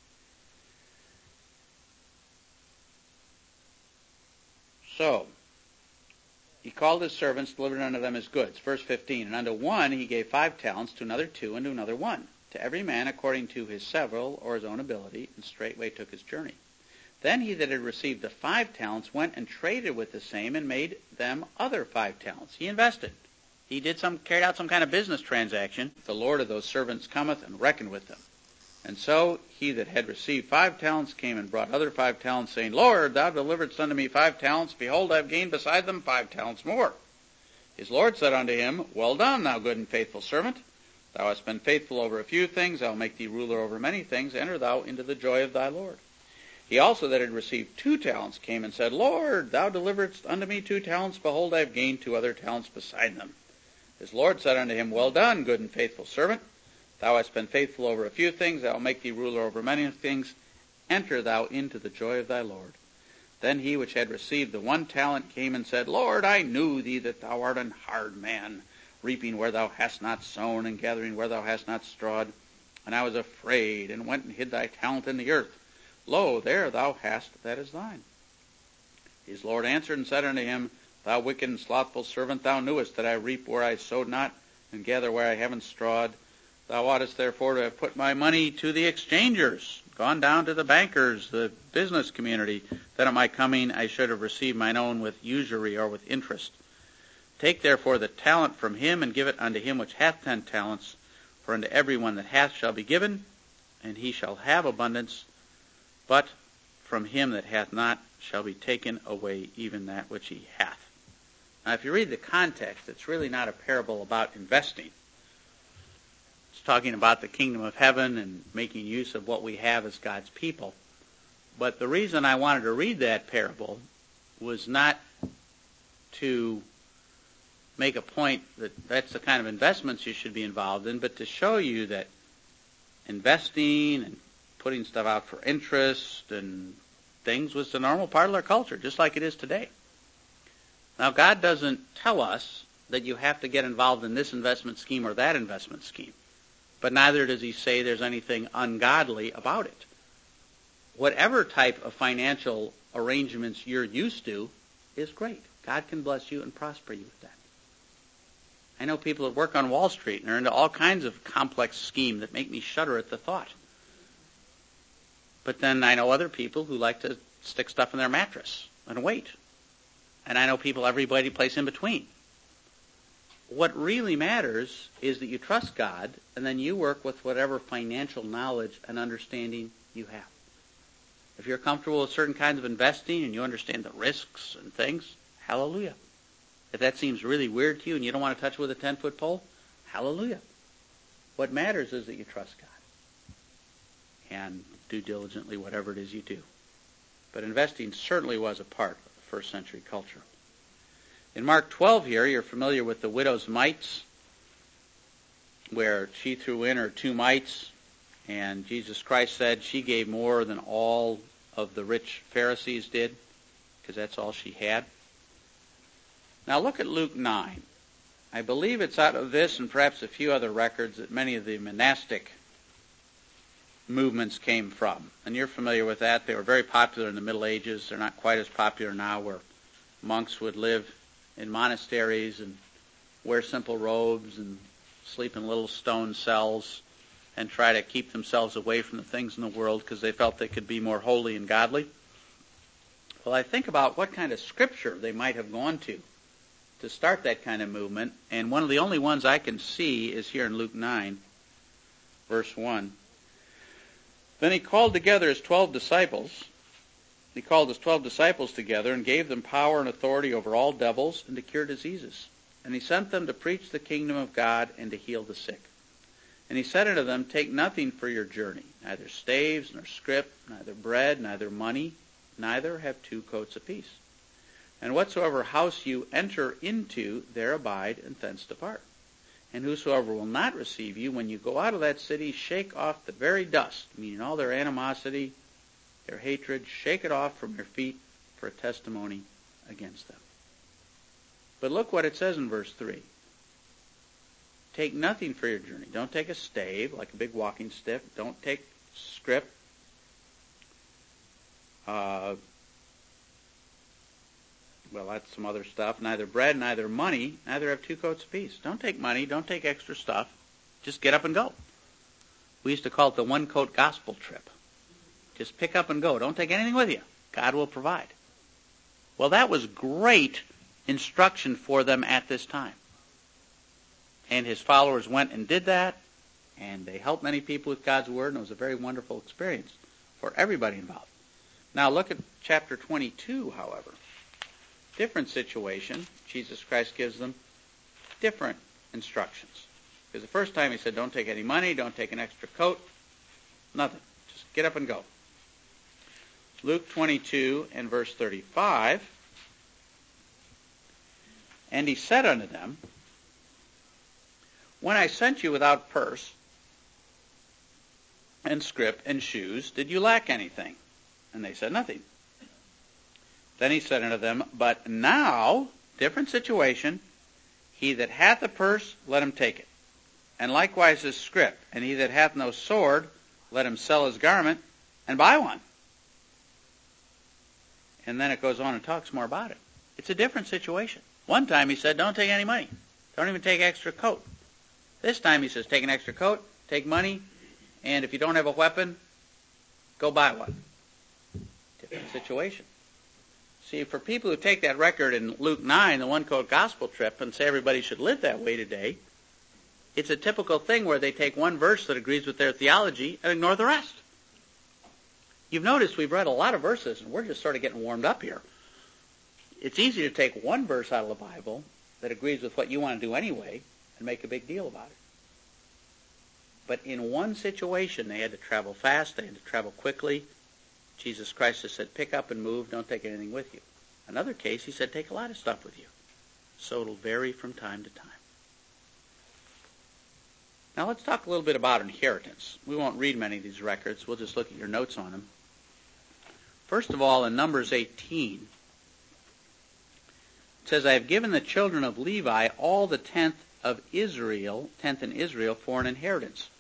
So, he called his servants, delivered unto them his goods. Verse 15, and unto one he gave 5 talents, to another 2, and to another 1. To every man according to his several or his own ability, and straightway took his journey. Then he that had received the 5 talents went and traded with the same, and made them other 5 talents. He invested. He carried out some kind of business transaction. The Lord of those servants cometh and reckoned with them. And so he that had received 5 talents came and brought other 5 talents, saying, Lord, thou deliveredst unto me 5 talents. Behold, I have gained beside them 5 talents more. His Lord said unto him, Well done, thou good and faithful servant. Thou hast been faithful over a few things. I will make thee ruler over many things. Enter thou into the joy of thy Lord. He also that had received 2 talents came and said, Lord, thou deliveredst unto me 2 talents. Behold, I have gained 2 other talents beside them. His Lord said unto him, Well done, good and faithful servant. Thou hast been faithful over a few things. I will make thee ruler over many things. Enter thou into the joy of thy Lord. Then he which had received the 1 talent came and said, Lord, I knew thee that thou art an hard man, reaping where thou hast not sown, and gathering where thou hast not strawed. And I was afraid, and went and hid thy talent in the earth. Lo, there thou hast that is thine. His Lord answered and said unto him, Thou wicked and slothful servant, thou knewest that I reap where I sowed not, and gather where I haven't strawed. Thou oughtest therefore to have put my money to the exchangers, gone down to the bankers, the business community, that at my coming I should have received mine own with usury or with interest. Take therefore the talent from him, and give it unto him which hath 10 talents. For unto every one that hath shall be given, and he shall have abundance. But from him that hath not shall be taken away even that which he hath. Now, if you read the context, it's really not a parable about investing. It's talking about the kingdom of heaven and making use of what we have as God's people. But the reason I wanted to read that parable was not to make a point that that's the kind of investments you should be involved in, but to show you that investing and putting stuff out for interest and things was the normal part of our culture, just like it is today. Now, God doesn't tell us that you have to get involved in this investment scheme or that investment scheme. But neither does he say there's anything ungodly about it. Whatever type of financial arrangements you're used to is great. God can bless you and prosper you with that. I know people that work on Wall Street and are into all kinds of complex scheme that make me shudder at the thought. But then I know other people who like to stick stuff in their mattress and wait. And I know people every place in between. What really matters is that you trust God, and then you work with whatever financial knowledge and understanding you have. If you're comfortable with certain kinds of investing and you understand the risks and things, hallelujah. If that seems really weird to you and you don't want to touch it with a 10-foot pole, hallelujah. What matters is that you trust God and do diligently whatever it is you do. But investing certainly was a part of the first century culture. In Mark 12 here, you're familiar with the widow's mites, where she threw in her 2 mites, and Jesus Christ said she gave more than all of the rich Pharisees did, because that's all she had. Now look at Luke 9. I believe it's out of this and perhaps a few other records that many of the monastic movements came from. And you're familiar with that. They were very popular in the Middle Ages. They're not quite as popular now, where monks would live in monasteries and wear simple robes and sleep in little stone cells and try to keep themselves away from the things in the world because they felt they could be more holy and godly. Well, I think about what kind of scripture they might have gone to start that kind of movement, and one of the only ones I can see is here in Luke 9, verse 1. Then he called together his 12 disciples. He called his 12 disciples together and gave them power and authority over all devils and to cure diseases. And he sent them to preach the kingdom of God and to heal the sick. And he said unto them, Take nothing for your journey, neither staves, nor scrip, neither bread, neither money, neither have 2 coats apiece. And whatsoever house you enter into, there abide, and thence depart. And whosoever will not receive you, when you go out of that city, shake off the very dust, meaning all their animosity, their hatred, shake it off from your feet for a testimony against them. But look what it says in verse 3. Take nothing for your journey. Don't take a stave, like a big walking stick. Don't take scrip. Well, that's some other stuff. Neither bread, neither money, neither have 2 coats apiece. Don't take money. Don't take extra stuff. Just get up and go. We used to call it the 1-coat gospel trip. Just pick up and go. Don't take anything with you. God will provide. Well, that was great instruction for them at this time. And his followers went and did that, and they helped many people with God's word, and it was a very wonderful experience for everybody involved. Now look at chapter 22, however. Different situation. Jesus Christ gives them different instructions. Because the first time he said, don't take any money, don't take an extra coat, nothing. Just get up and go. Luke 22 and verse 35. And he said unto them, When I sent you without purse and scrip and shoes, did you lack anything? And they said, Nothing. Then he said unto them, But now, different situation, he that hath a purse, let him take it. And likewise his scrip. And he that hath no sword, let him sell his garment and buy one. And then it goes on and talks more about it. It's a different situation. One time he said, don't take any money. Don't even take extra coat. This time he says, take an extra coat, take money, and if you don't have a weapon, go buy one. Different situation. See, for people who take that record in Luke 9, the 1-coat gospel trip, and say everybody should live that way today, it's a typical thing where they take one verse that agrees with their theology and ignore the rest. You've noticed we've read a lot of verses, and we're just sort of getting warmed up here. It's easy to take one verse out of the Bible that agrees with what you want to do anyway and make a big deal about it. But in one situation, they had to travel fast, they had to travel quickly. Jesus Christ has said, pick up and move, don't take anything with you. Another case, he said, take a lot of stuff with you. So it'll vary from time to time. Now let's talk a little bit about inheritance. We won't read many of these records. We'll just look at your notes on them. First of all, in Numbers 18, it says, I have given the children of Levi all the tenth in Israel, for an inheritance.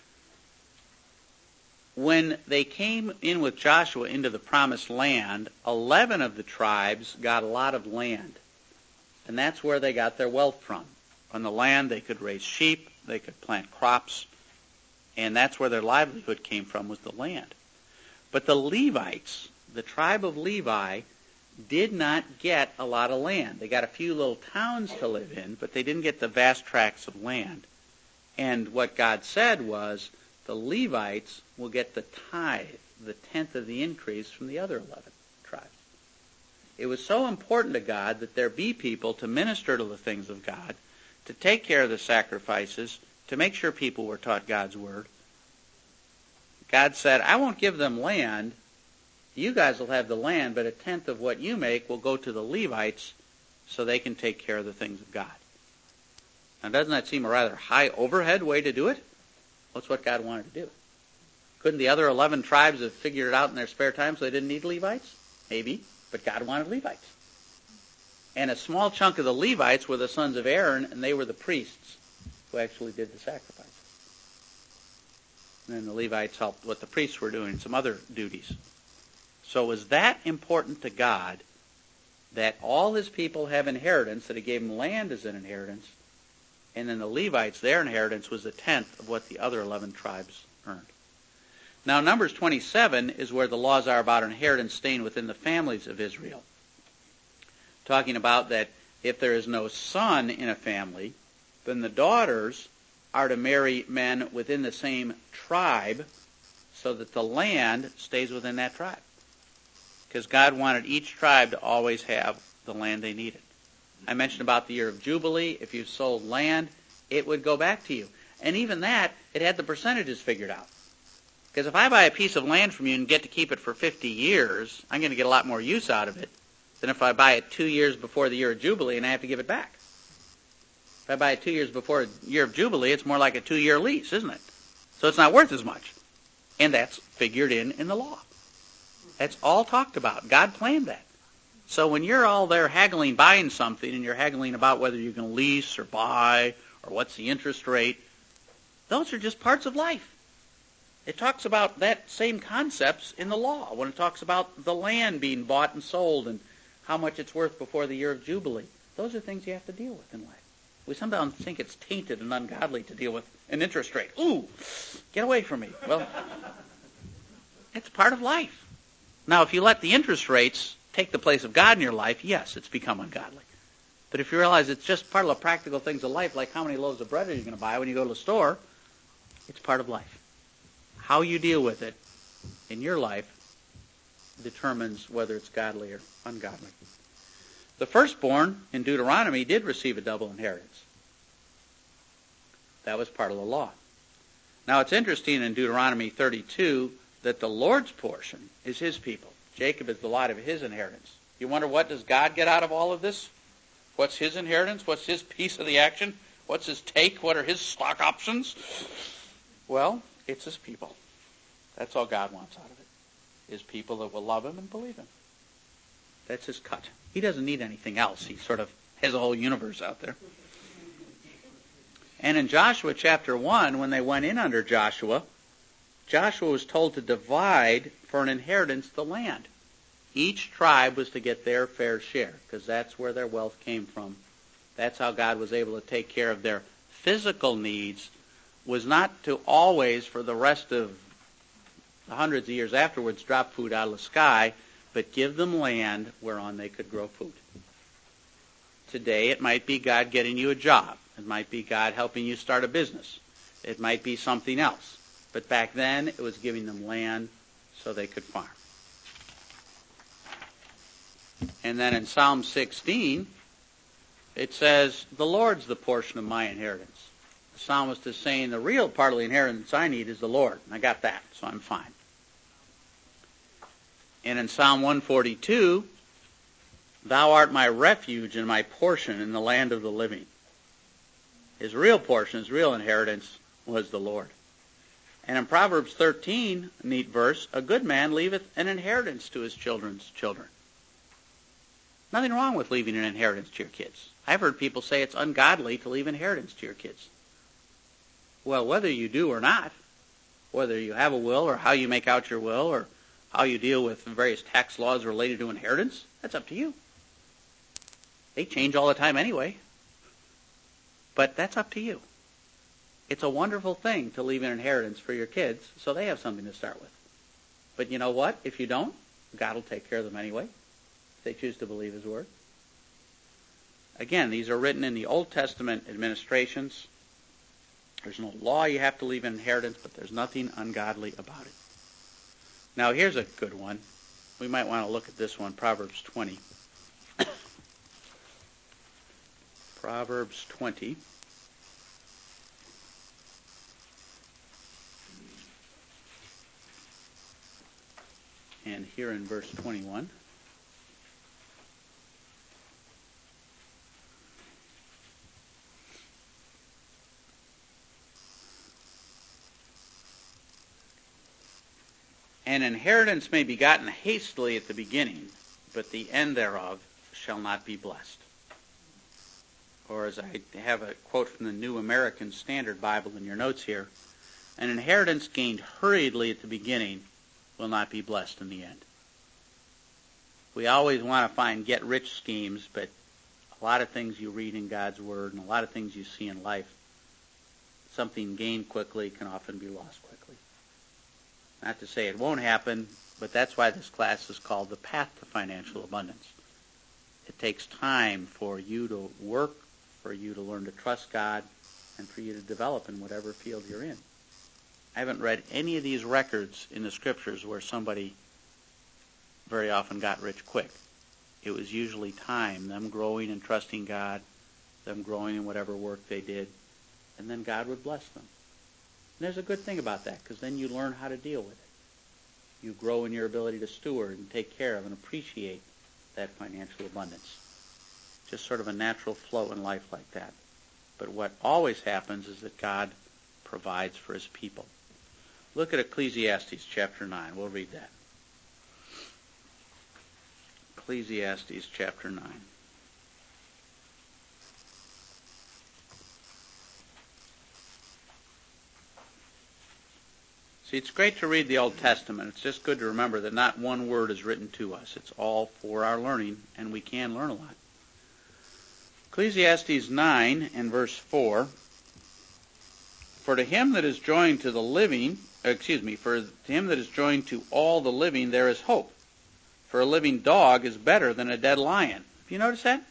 When they came in with Joshua into the promised land, 11 of the tribes got a lot of land. And that's where they got their wealth from. On the land, they could raise sheep, they could plant crops, and that's where their livelihood came from, was the land. But the Levites, the tribe of Levi, did not get a lot of land. They got a few little towns to live in, but they didn't get the vast tracts of land. And what God said was, the Levites will get the tithe, the tenth of the increase from the other 11 tribes. It was so important to God that there be people to minister to the things of God, to take care of the sacrifices, to make sure people were taught God's word. God said, I won't give them land. You guys will have the land, but a tenth of what you make will go to the Levites so they can take care of the things of God. Now, doesn't that seem a rather high overhead way to do it? That's what God wanted to do. Couldn't the other 11 tribes have figured it out in their spare time so they didn't need Levites? Maybe, but God wanted Levites. And a small chunk of the Levites were the sons of Aaron, and they were the priests who actually did the sacrifice. And then the Levites helped what the priests were doing, some other duties. So it was that important to God that all his people have inheritance, that he gave them land as an inheritance, and then the Levites, their inheritance was a tenth of what the other 11 tribes earned. Now, Numbers 27 is where the laws are about inheritance staying within the families of Israel. Talking about that if there is no son in a family, then the daughters are to marry men within the same tribe so that the land stays within that tribe. Because God wanted each tribe to always have the land they needed. I mentioned about the year of Jubilee. If you sold land, it would go back to you. And even that, it had the percentages figured out. Because if I buy a piece of land from you and get to keep it for 50 years, I'm going to get a lot more use out of it than if I buy it 2 years before the year of Jubilee and I have to give it back. If I buy it 2 years before the year of Jubilee, it's more like a 2-year lease, isn't it? So it's not worth as much. And that's figured in the law. That's all talked about. God planned that. So when you're all there haggling, buying something, and you're haggling about whether you can lease or buy or what's the interest rate, those are just parts of life. It talks about that same concepts in the law when it talks about the land being bought and sold and how much it's worth before the year of Jubilee. Those are things you have to deal with in life. We sometimes think it's tainted and ungodly to deal with an interest rate. Ooh, get away from me. Well, it's part of life. Now, if you let the interest rates take the place of God in your life, yes, it's become ungodly. But if you realize it's just part of the practical things of life, like how many loaves of bread are you going to buy when you go to the store, it's part of life. How you deal with it in your life determines whether it's godly or ungodly. The firstborn in Deuteronomy did receive a double inheritance. That was part of the law. Now, it's interesting in Deuteronomy 32 that the Lord's portion is his people. Jacob is the lot of his inheritance. You wonder, what does God get out of all of this? What's his inheritance? What's his piece of the action? What's his take? What are his stock options? Well, it's his people. That's all God wants out of it. His people that will love him and believe him. That's his cut. He doesn't need anything else. He sort of has a whole universe out there. And in Joshua chapter 1, when they went in under Joshua, Joshua was told to divide for an inheritance the land. Each tribe was to get their fair share, because that's where their wealth came from. That's how God was able to take care of their physical needs, was not to always, for the rest of the hundreds of years afterwards, drop food out of the sky, but give them land whereon they could grow food. Today, it might be God getting you a job. It might be God helping you start a business. It might be something else. But back then, it was giving them land so they could farm. And then in Psalm 16, it says, the Lord's the portion of my inheritance. The psalmist is saying the real part of the inheritance I need is the Lord. And I got that, so I'm fine. And in Psalm 142, thou art my refuge and my portion in the land of the living. His real portion, his real inheritance was the Lord. And in Proverbs 13, a neat verse, a good man leaveth an inheritance to his children's children. Nothing wrong with leaving an inheritance to your kids. I've heard people say it's ungodly to leave inheritance to your kids. Well, whether you do or not, whether you have a will or how you make out your will or how you deal with various tax laws related to inheritance, that's up to you. They change all the time anyway. But that's up to you. It's a wonderful thing to leave an inheritance for your kids so they have something to start with. But you know what? If you don't, God will take care of them anyway, if they choose to believe his word. Again, these are written in the Old Testament administrations. There's no law you have to leave an inheritance, but there's nothing ungodly about it. Now, here's a good one. We might want to look at this one, Proverbs 20. Proverbs 20. And here in verse 21. An inheritance may be gotten hastily at the beginning, but the end thereof shall not be blessed. Or as I have a quote from the New American Standard Bible in your notes here, an inheritance gained hurriedly at the beginning will not be blessed in the end. We always want to find get-rich schemes, but a lot of things you read in God's Word and a lot of things you see in life, something gained quickly can often be lost quickly. Not to say it won't happen, but that's why this class is called The Path to Financial Abundance. It takes time for you to work, for you to learn to trust God, and for you to develop in whatever field you're in. I haven't read any of these records in the Scriptures where somebody very often got rich quick. It was usually time, them growing and trusting God, them growing in whatever work they did, and then God would bless them. And there's a good thing about that, because then you learn how to deal with it. You grow in your ability to steward and take care of and appreciate that financial abundance. Just sort of a natural flow in life like that. But what always happens is that God provides for his people. Look at Ecclesiastes chapter 9. We'll read that. Ecclesiastes chapter 9. See, it's great to read the Old Testament. It's just good to remember that not one word is written to us. It's all for our learning, and we can learn a lot. Ecclesiastes 9 and verse 4. For to him that is joined to the living, for to him that is joined to all the living, there is hope. For a living dog is better than a dead lion. Have you noticed that?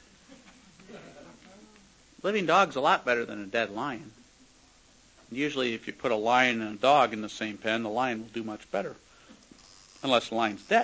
Living dog's a lot better than a dead lion. Usually if you put a lion and a dog in the same pen, the lion will do much better. Unless the lion's dead.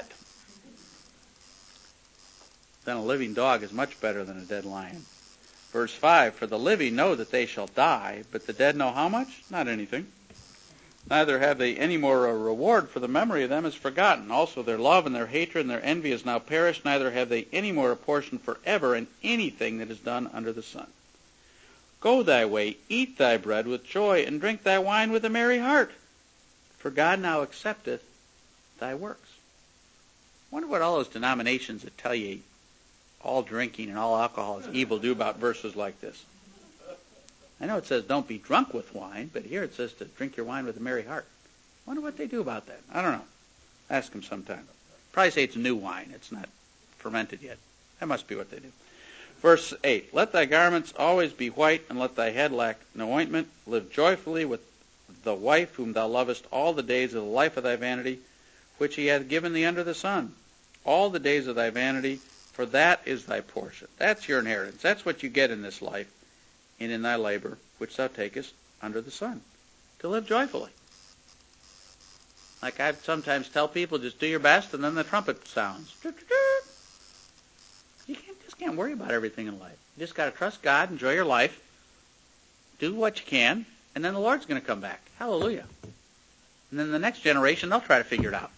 Then a living dog is much better than a dead lion. Verse 5, for the living know that they shall die, but the dead know how much? Not anything. Neither have they any more a reward, for the memory of them is forgotten. Also their love and their hatred and their envy is now perished. Neither have they any more a portion forever in anything that is done under the sun. Go thy way, eat thy bread with joy, and drink thy wine with a merry heart. For God now accepteth thy works. I wonder what all those denominations that tell you all drinking and all alcohol is evil do about verses like this. I know it says don't be drunk with wine, but here it says to drink your wine with a merry heart. I wonder what they do about that. I don't know. Ask them sometime. Probably say it's new wine. It's not fermented yet. That must be what they do. Verse 8, let thy garments always be white, and let thy head lack no ointment. Live joyfully with the wife whom thou lovest all the days of the life of thy vanity, which he hath given thee under the sun. All the days of thy vanity, for that is thy portion. That's your inheritance. That's what you get in this life, and in thy labor, which thou takest under the sun, to live joyfully. Like I sometimes tell people, just do your best, and then the trumpet sounds. You just can't worry about everything in life. You just got to trust God, enjoy your life, do what you can, and then the Lord's going to come back. Hallelujah. And then the next generation, they'll try to figure it out.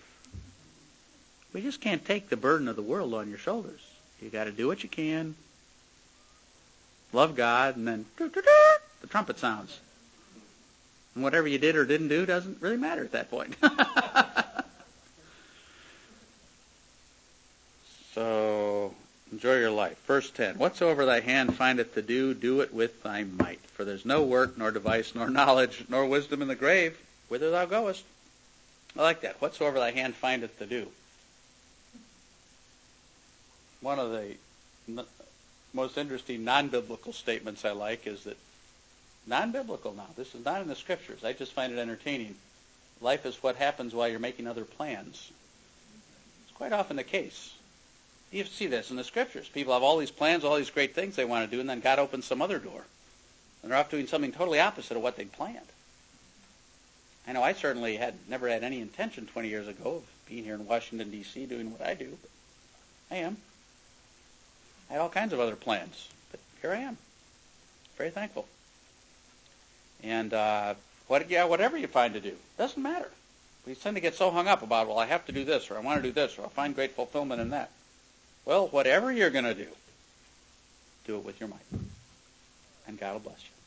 We just can't take the burden of the world on your shoulders. You got to do what you can, love God, and then the trumpet sounds. And whatever you did or didn't do doesn't really matter at that point. So, enjoy your life. Verse 10, whatsoever thy hand findeth to do, do it with thy might. For there's no work, nor device, nor knowledge, nor wisdom in the grave, whither thou goest. I like that. Whatsoever thy hand findeth to do. One of the most interesting non-biblical statements I like is that, non-biblical now, this is not in the Scriptures, I just find it entertaining. Life is what happens while you're making other plans. It's quite often the case. You see this in the Scriptures. People have all these plans, all these great things they want to do, and then God opens some other door. And they're off doing something totally opposite of what they'd planned. I know I certainly had never had any intention 20 years ago of being here in Washington, D.C., doing what I do. But I am. I had all kinds of other plans, but here I am. Very thankful. And whatever you find to do, doesn't matter. We tend to get so hung up about, well, I have to do this, or I want to do this, or I'll find great fulfillment in that. Well, whatever you're going to do it with your might. And God will bless you.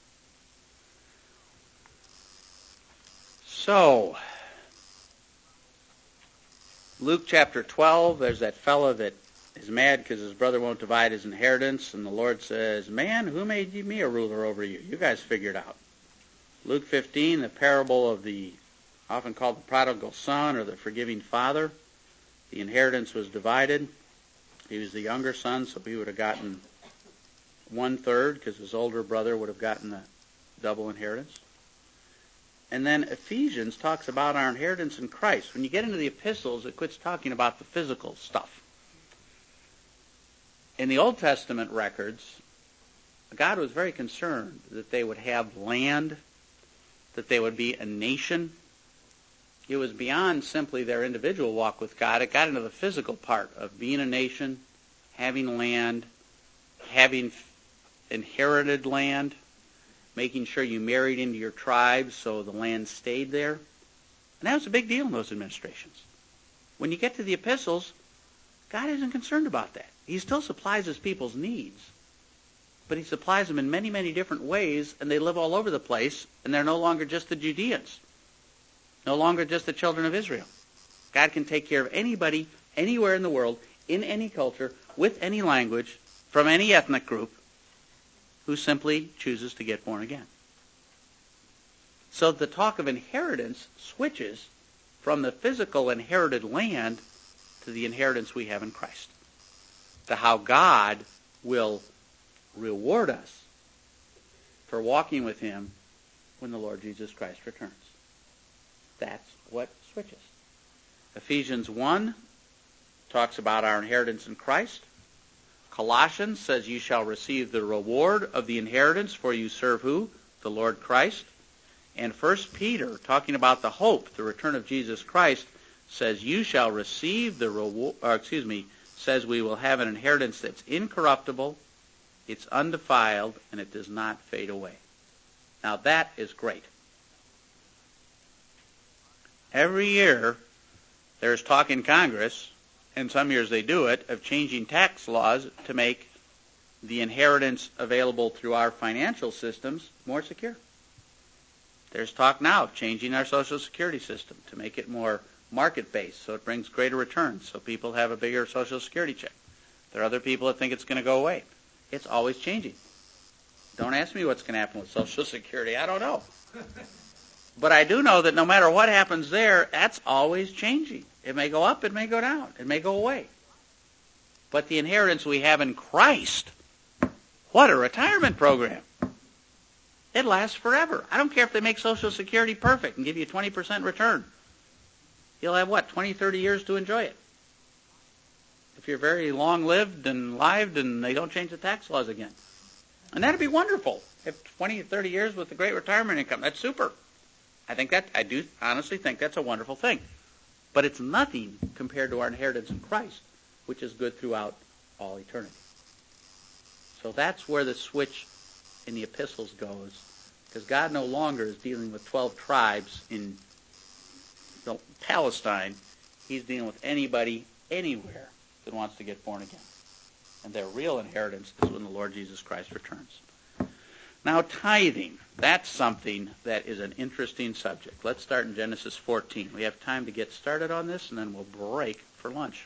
So, Luke chapter 12, there's that fellow that is mad because his brother won't divide his inheritance, and the Lord says, "Man, who made me a ruler over you? You guys figure it out." Luke 15, the parable of the, often called the prodigal son or the forgiving father. The inheritance was divided. He was the younger son, so he would have gotten 1/3 because his older brother would have gotten the double inheritance. And then Ephesians talks about our inheritance in Christ. When you get into the epistles, it quits talking about the physical stuff. In the Old Testament records, God was very concerned that they would have land, that they would be a nation. It was beyond simply their individual walk with God. It got into the physical part of being a nation, having land, having inherited land, making sure you married into your tribe so the land stayed there. And that was a big deal in those administrations. When you get to the epistles, God isn't concerned about that. He still supplies his people's needs, but he supplies them in many, many different ways, and they live all over the place, and they're no longer just the Judeans, no longer just the children of Israel. God can take care of anybody, anywhere in the world, in any culture, with any language, from any ethnic group, who simply chooses to get born again. So the talk of inheritance switches from the physical inherited land to the inheritance we have in Christ, to how God will reward us for walking with him when the Lord Jesus Christ returns. That's what switches. Ephesians 1 talks about our inheritance in Christ. Colossians says you shall receive the reward of the inheritance, for you serve who? The Lord Christ. And 1 Peter, talking about the hope, the return of Jesus Christ, says you shall receive the reward, says we will have an inheritance that's incorruptible, it's undefiled, and it does not fade away. Now that is great. Every year there's talk in Congress, and some years they do it, of changing tax laws to make the inheritance available through our financial systems more secure. There's talk now of changing our Social Security system to make it more market-based, so it brings greater returns, so people have a bigger Social Security check. There are other people that think it's going to go away. It's always changing. Don't ask me what's going to happen with Social Security. I don't know. But I do know that no matter what happens there, that's always changing. It may go up, it may go down, it may go away. But the inheritance we have in Christ, what a retirement program. It lasts forever. I don't care if they make Social Security perfect and give you 20% return. You'll have, 20, 30 years to enjoy it. If you're very long-lived and lived and they don't change the tax laws again. And that'd be wonderful. If 20, 30 years with a great retirement income, that's super. I do honestly think that's a wonderful thing. But it's nothing compared to our inheritance in Christ, which is good throughout all eternity. So that's where the switch in the epistles goes, because God no longer is dealing with 12 tribes in Palestine. He's dealing with anybody, anywhere that wants to get born again. And their real inheritance is when the Lord Jesus Christ returns. Now, tithing, that's something that is an interesting subject. Let's start in Genesis 14. We have time to get started on this, and then we'll break for lunch.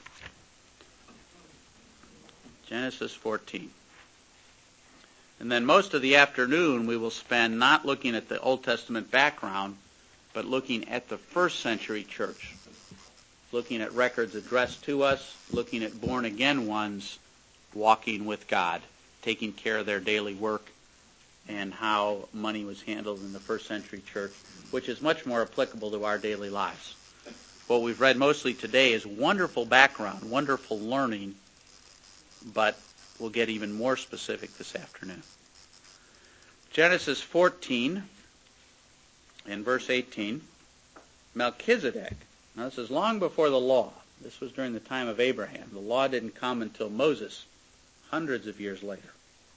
Genesis 14. And then most of the afternoon we will spend not looking at the Old Testament background, but looking at the first century church, looking at records addressed to us, looking at born-again ones walking with God, taking care of their daily work, and how money was handled in the first century church, which is much more applicable to our daily lives. What we've read mostly today is wonderful background, wonderful learning, but we'll get even more specific this afternoon. Genesis 14 and verse 18, Melchizedek. Now this is long before the law. This was during the time of Abraham. The law didn't come until Moses, hundreds of years later.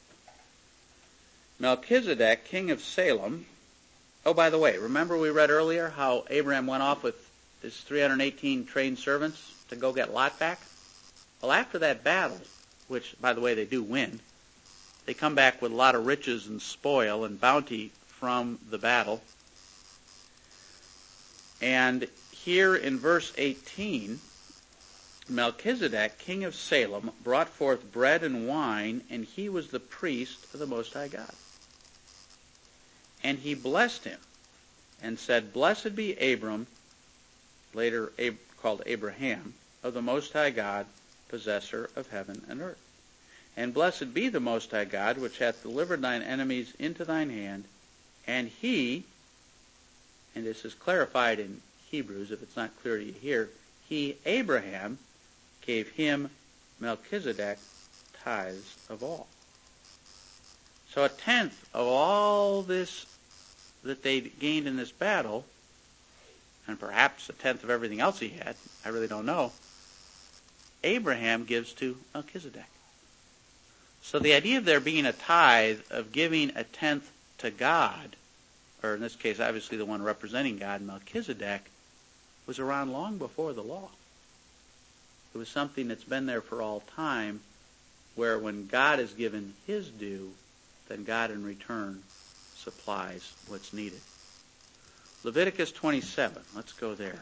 Melchizedek, king of Salem. Oh, by the way, remember we read earlier how Abraham went off with his 318 trained servants to go get Lot back? Well, after that battle, which, by the way, they do win, they come back with a lot of riches and spoil and bounty from the battle. And here in verse 18, Melchizedek, king of Salem, brought forth bread and wine, and he was the priest of the Most High God. And he blessed him and said, Blessed be Abram, later called Abraham, of the Most High God, possessor of heaven and earth. And blessed be the Most High God, which hath delivered thine enemies into thine hand. And he, and this is clarified in Hebrews, if it's not clear to you here, he, Abraham, gave him, Melchizedek, tithes of all. So a tenth of all this that they gained in this battle, and perhaps a tenth of everything else he had, I really don't know, Abraham gives to Melchizedek. So the idea of there being a tithe, of giving a tenth to God, or in this case obviously the one representing God, Melchizedek, was around long before the law. It was something that's been there for all time, where when God is given his due, then God in return supplies what's needed. Leviticus 27. Let's go there.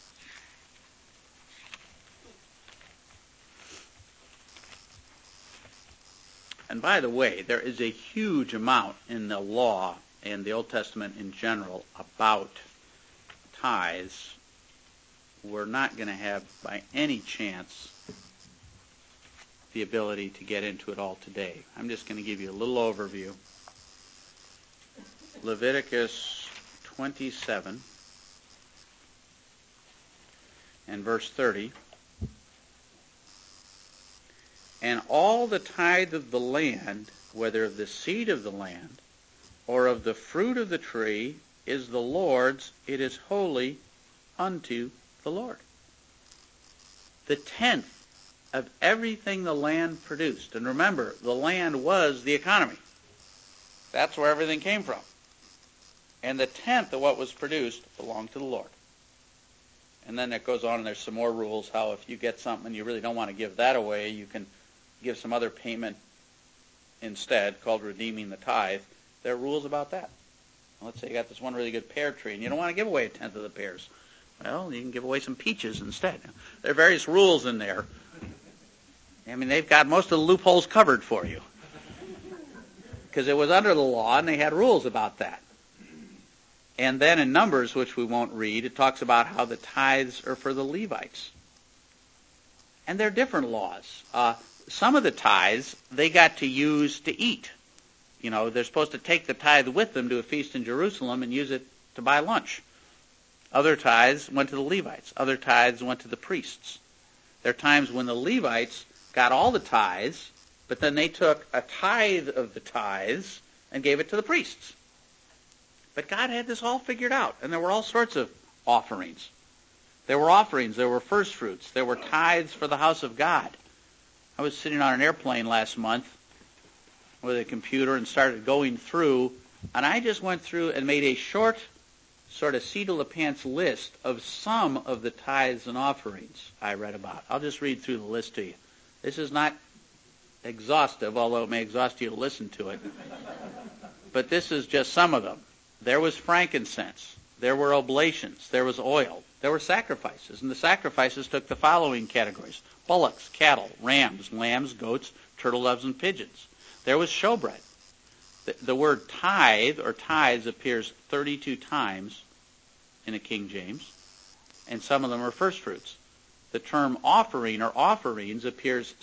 And by the way, there is a huge amount in the law and the Old Testament in general about tithes. We're not going to have by any chance the ability to get into it all today. I'm just going to give you a little overview. Leviticus 27 and verse 30. And all the tithe of the land, whether of the seed of the land or of the fruit of the tree, is the Lord's. It is holy unto the Lord. The tenth of everything the land produced. And remember, the land was the economy. That's where everything came from. And the tenth of what was produced belonged to the Lord. And then it goes on, and there's some more rules, how if you get something and you really don't want to give that away, you can give some other payment instead, called redeeming the tithe. There are rules about that. Let's say you got this one really good pear tree, and you don't want to give away a tenth of the pears. Well, you can give away some peaches instead. There are various rules in there. I mean, they've got most of the loopholes covered for you, because it was under the law, and they had rules about that. And then in Numbers, which we won't read, it talks about how the tithes are for the Levites. And there are different laws. Some of the tithes they got to use to eat. You know, they're supposed to take the tithe with them to a feast in Jerusalem and use it to buy lunch. Other tithes went to the Levites. Other tithes went to the priests. There are times when the Levites got all the tithes, but then they took a tithe of the tithes and gave it to the priests. But God had this all figured out, and there were all sorts of offerings. There were offerings, there were first fruits, there were tithes for the house of God. I was sitting on an airplane last month with a computer and started going through, and I just went through and made a short sort of seat of the pants list of some of the tithes and offerings I read about. I'll just read through the list to you. This is not exhaustive, although it may exhaust you to listen to it. But this is just some of them. There was frankincense. There were oblations. There was oil. There were sacrifices. And the sacrifices took the following categories: bullocks, cattle, rams, lambs, goats, turtle doves, and pigeons. There was showbread. The word tithe or tithes appears 32 times in a King James, and some of them are first fruits. The term offering or offerings appears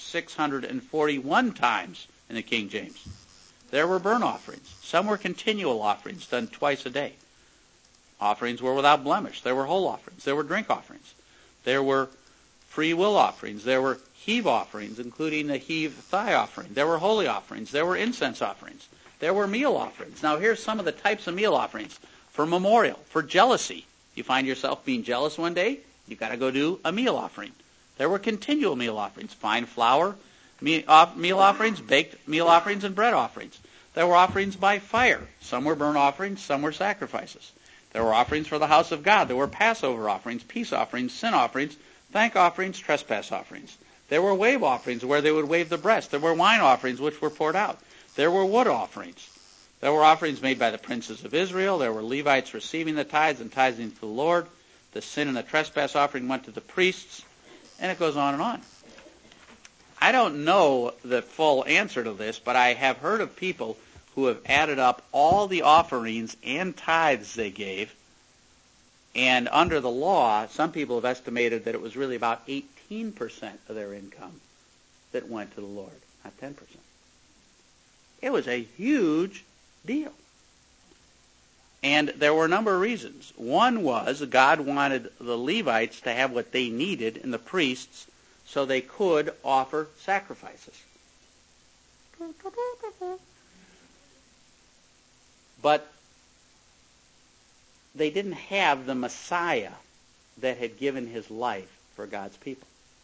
641 times in the King James. There were burnt offerings. Some were continual offerings done twice a day. Offerings were without blemish. There were whole offerings. There were drink offerings. There were free will offerings. There were heave offerings, including the heave thigh offering. There were holy offerings. There were incense offerings. There were meal offerings. Now here's some of the types of meal offerings. For memorial, for jealousy. You find yourself being jealous one day, you've got to go do a meal offering. There were continual meal offerings, fine flour, meal offerings, baked meal offerings, and bread offerings. There were offerings by fire. Some were burnt offerings, some were sacrifices. There were offerings for the house of God. There were Passover offerings, peace offerings, sin offerings, thank offerings, trespass offerings. There were wave offerings where they would wave the breast. There were wine offerings which were poured out. There were wood offerings. There were offerings made by the princes of Israel. There were Levites receiving the tithes and tithing to the Lord. The sin and the trespass offering went to the priests. And it goes on and on. I don't know the full answer to this, but I have heard of people who have added up all the offerings and tithes they gave, and under the law, some people have estimated that it was really about 18% of their income that went to the Lord, not 10%. It was a huge deal. And there were a number of reasons. One was God wanted the Levites to have what they needed, and the priests, so they could offer sacrifices. But they didn't have the Messiah that had given his life for God's people.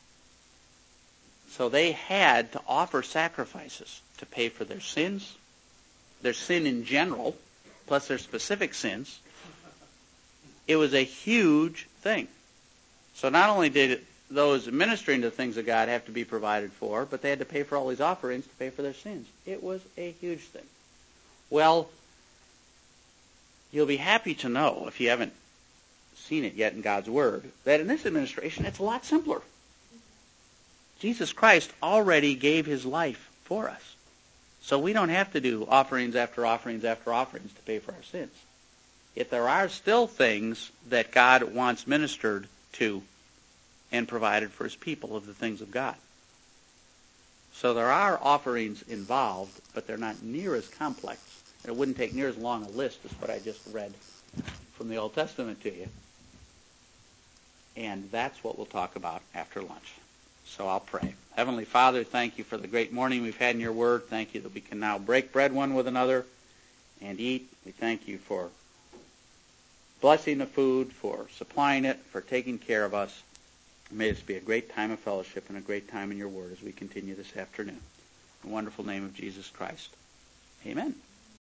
So they had to offer sacrifices to pay for their sins, their sin in general, plus their specific sins. It was a huge thing. So not only did those ministering to the things of God have to be provided for, but they had to pay for all these offerings to pay for their sins. It was a huge thing. Well, you'll be happy to know, if you haven't seen it yet in God's Word, that in this administration it's a lot simpler. Jesus Christ already gave his life for us. So we don't have to do offerings after offerings after offerings to pay for our sins. Yet there are still things that God wants ministered to and provided for his people of the things of God. So there are offerings involved, but they're not near as complex. And it wouldn't take near as long a list as what I just read from the Old Testament to you. And that's what we'll talk about after lunch. So I'll pray. Heavenly Father, thank you for the great morning we've had in your word. Thank you that we can now break bread one with another and eat. We thank you for blessing the food, for supplying it, for taking care of us. May this be a great time of fellowship and a great time in your word as we continue this afternoon. In the wonderful name of Jesus Christ. Amen.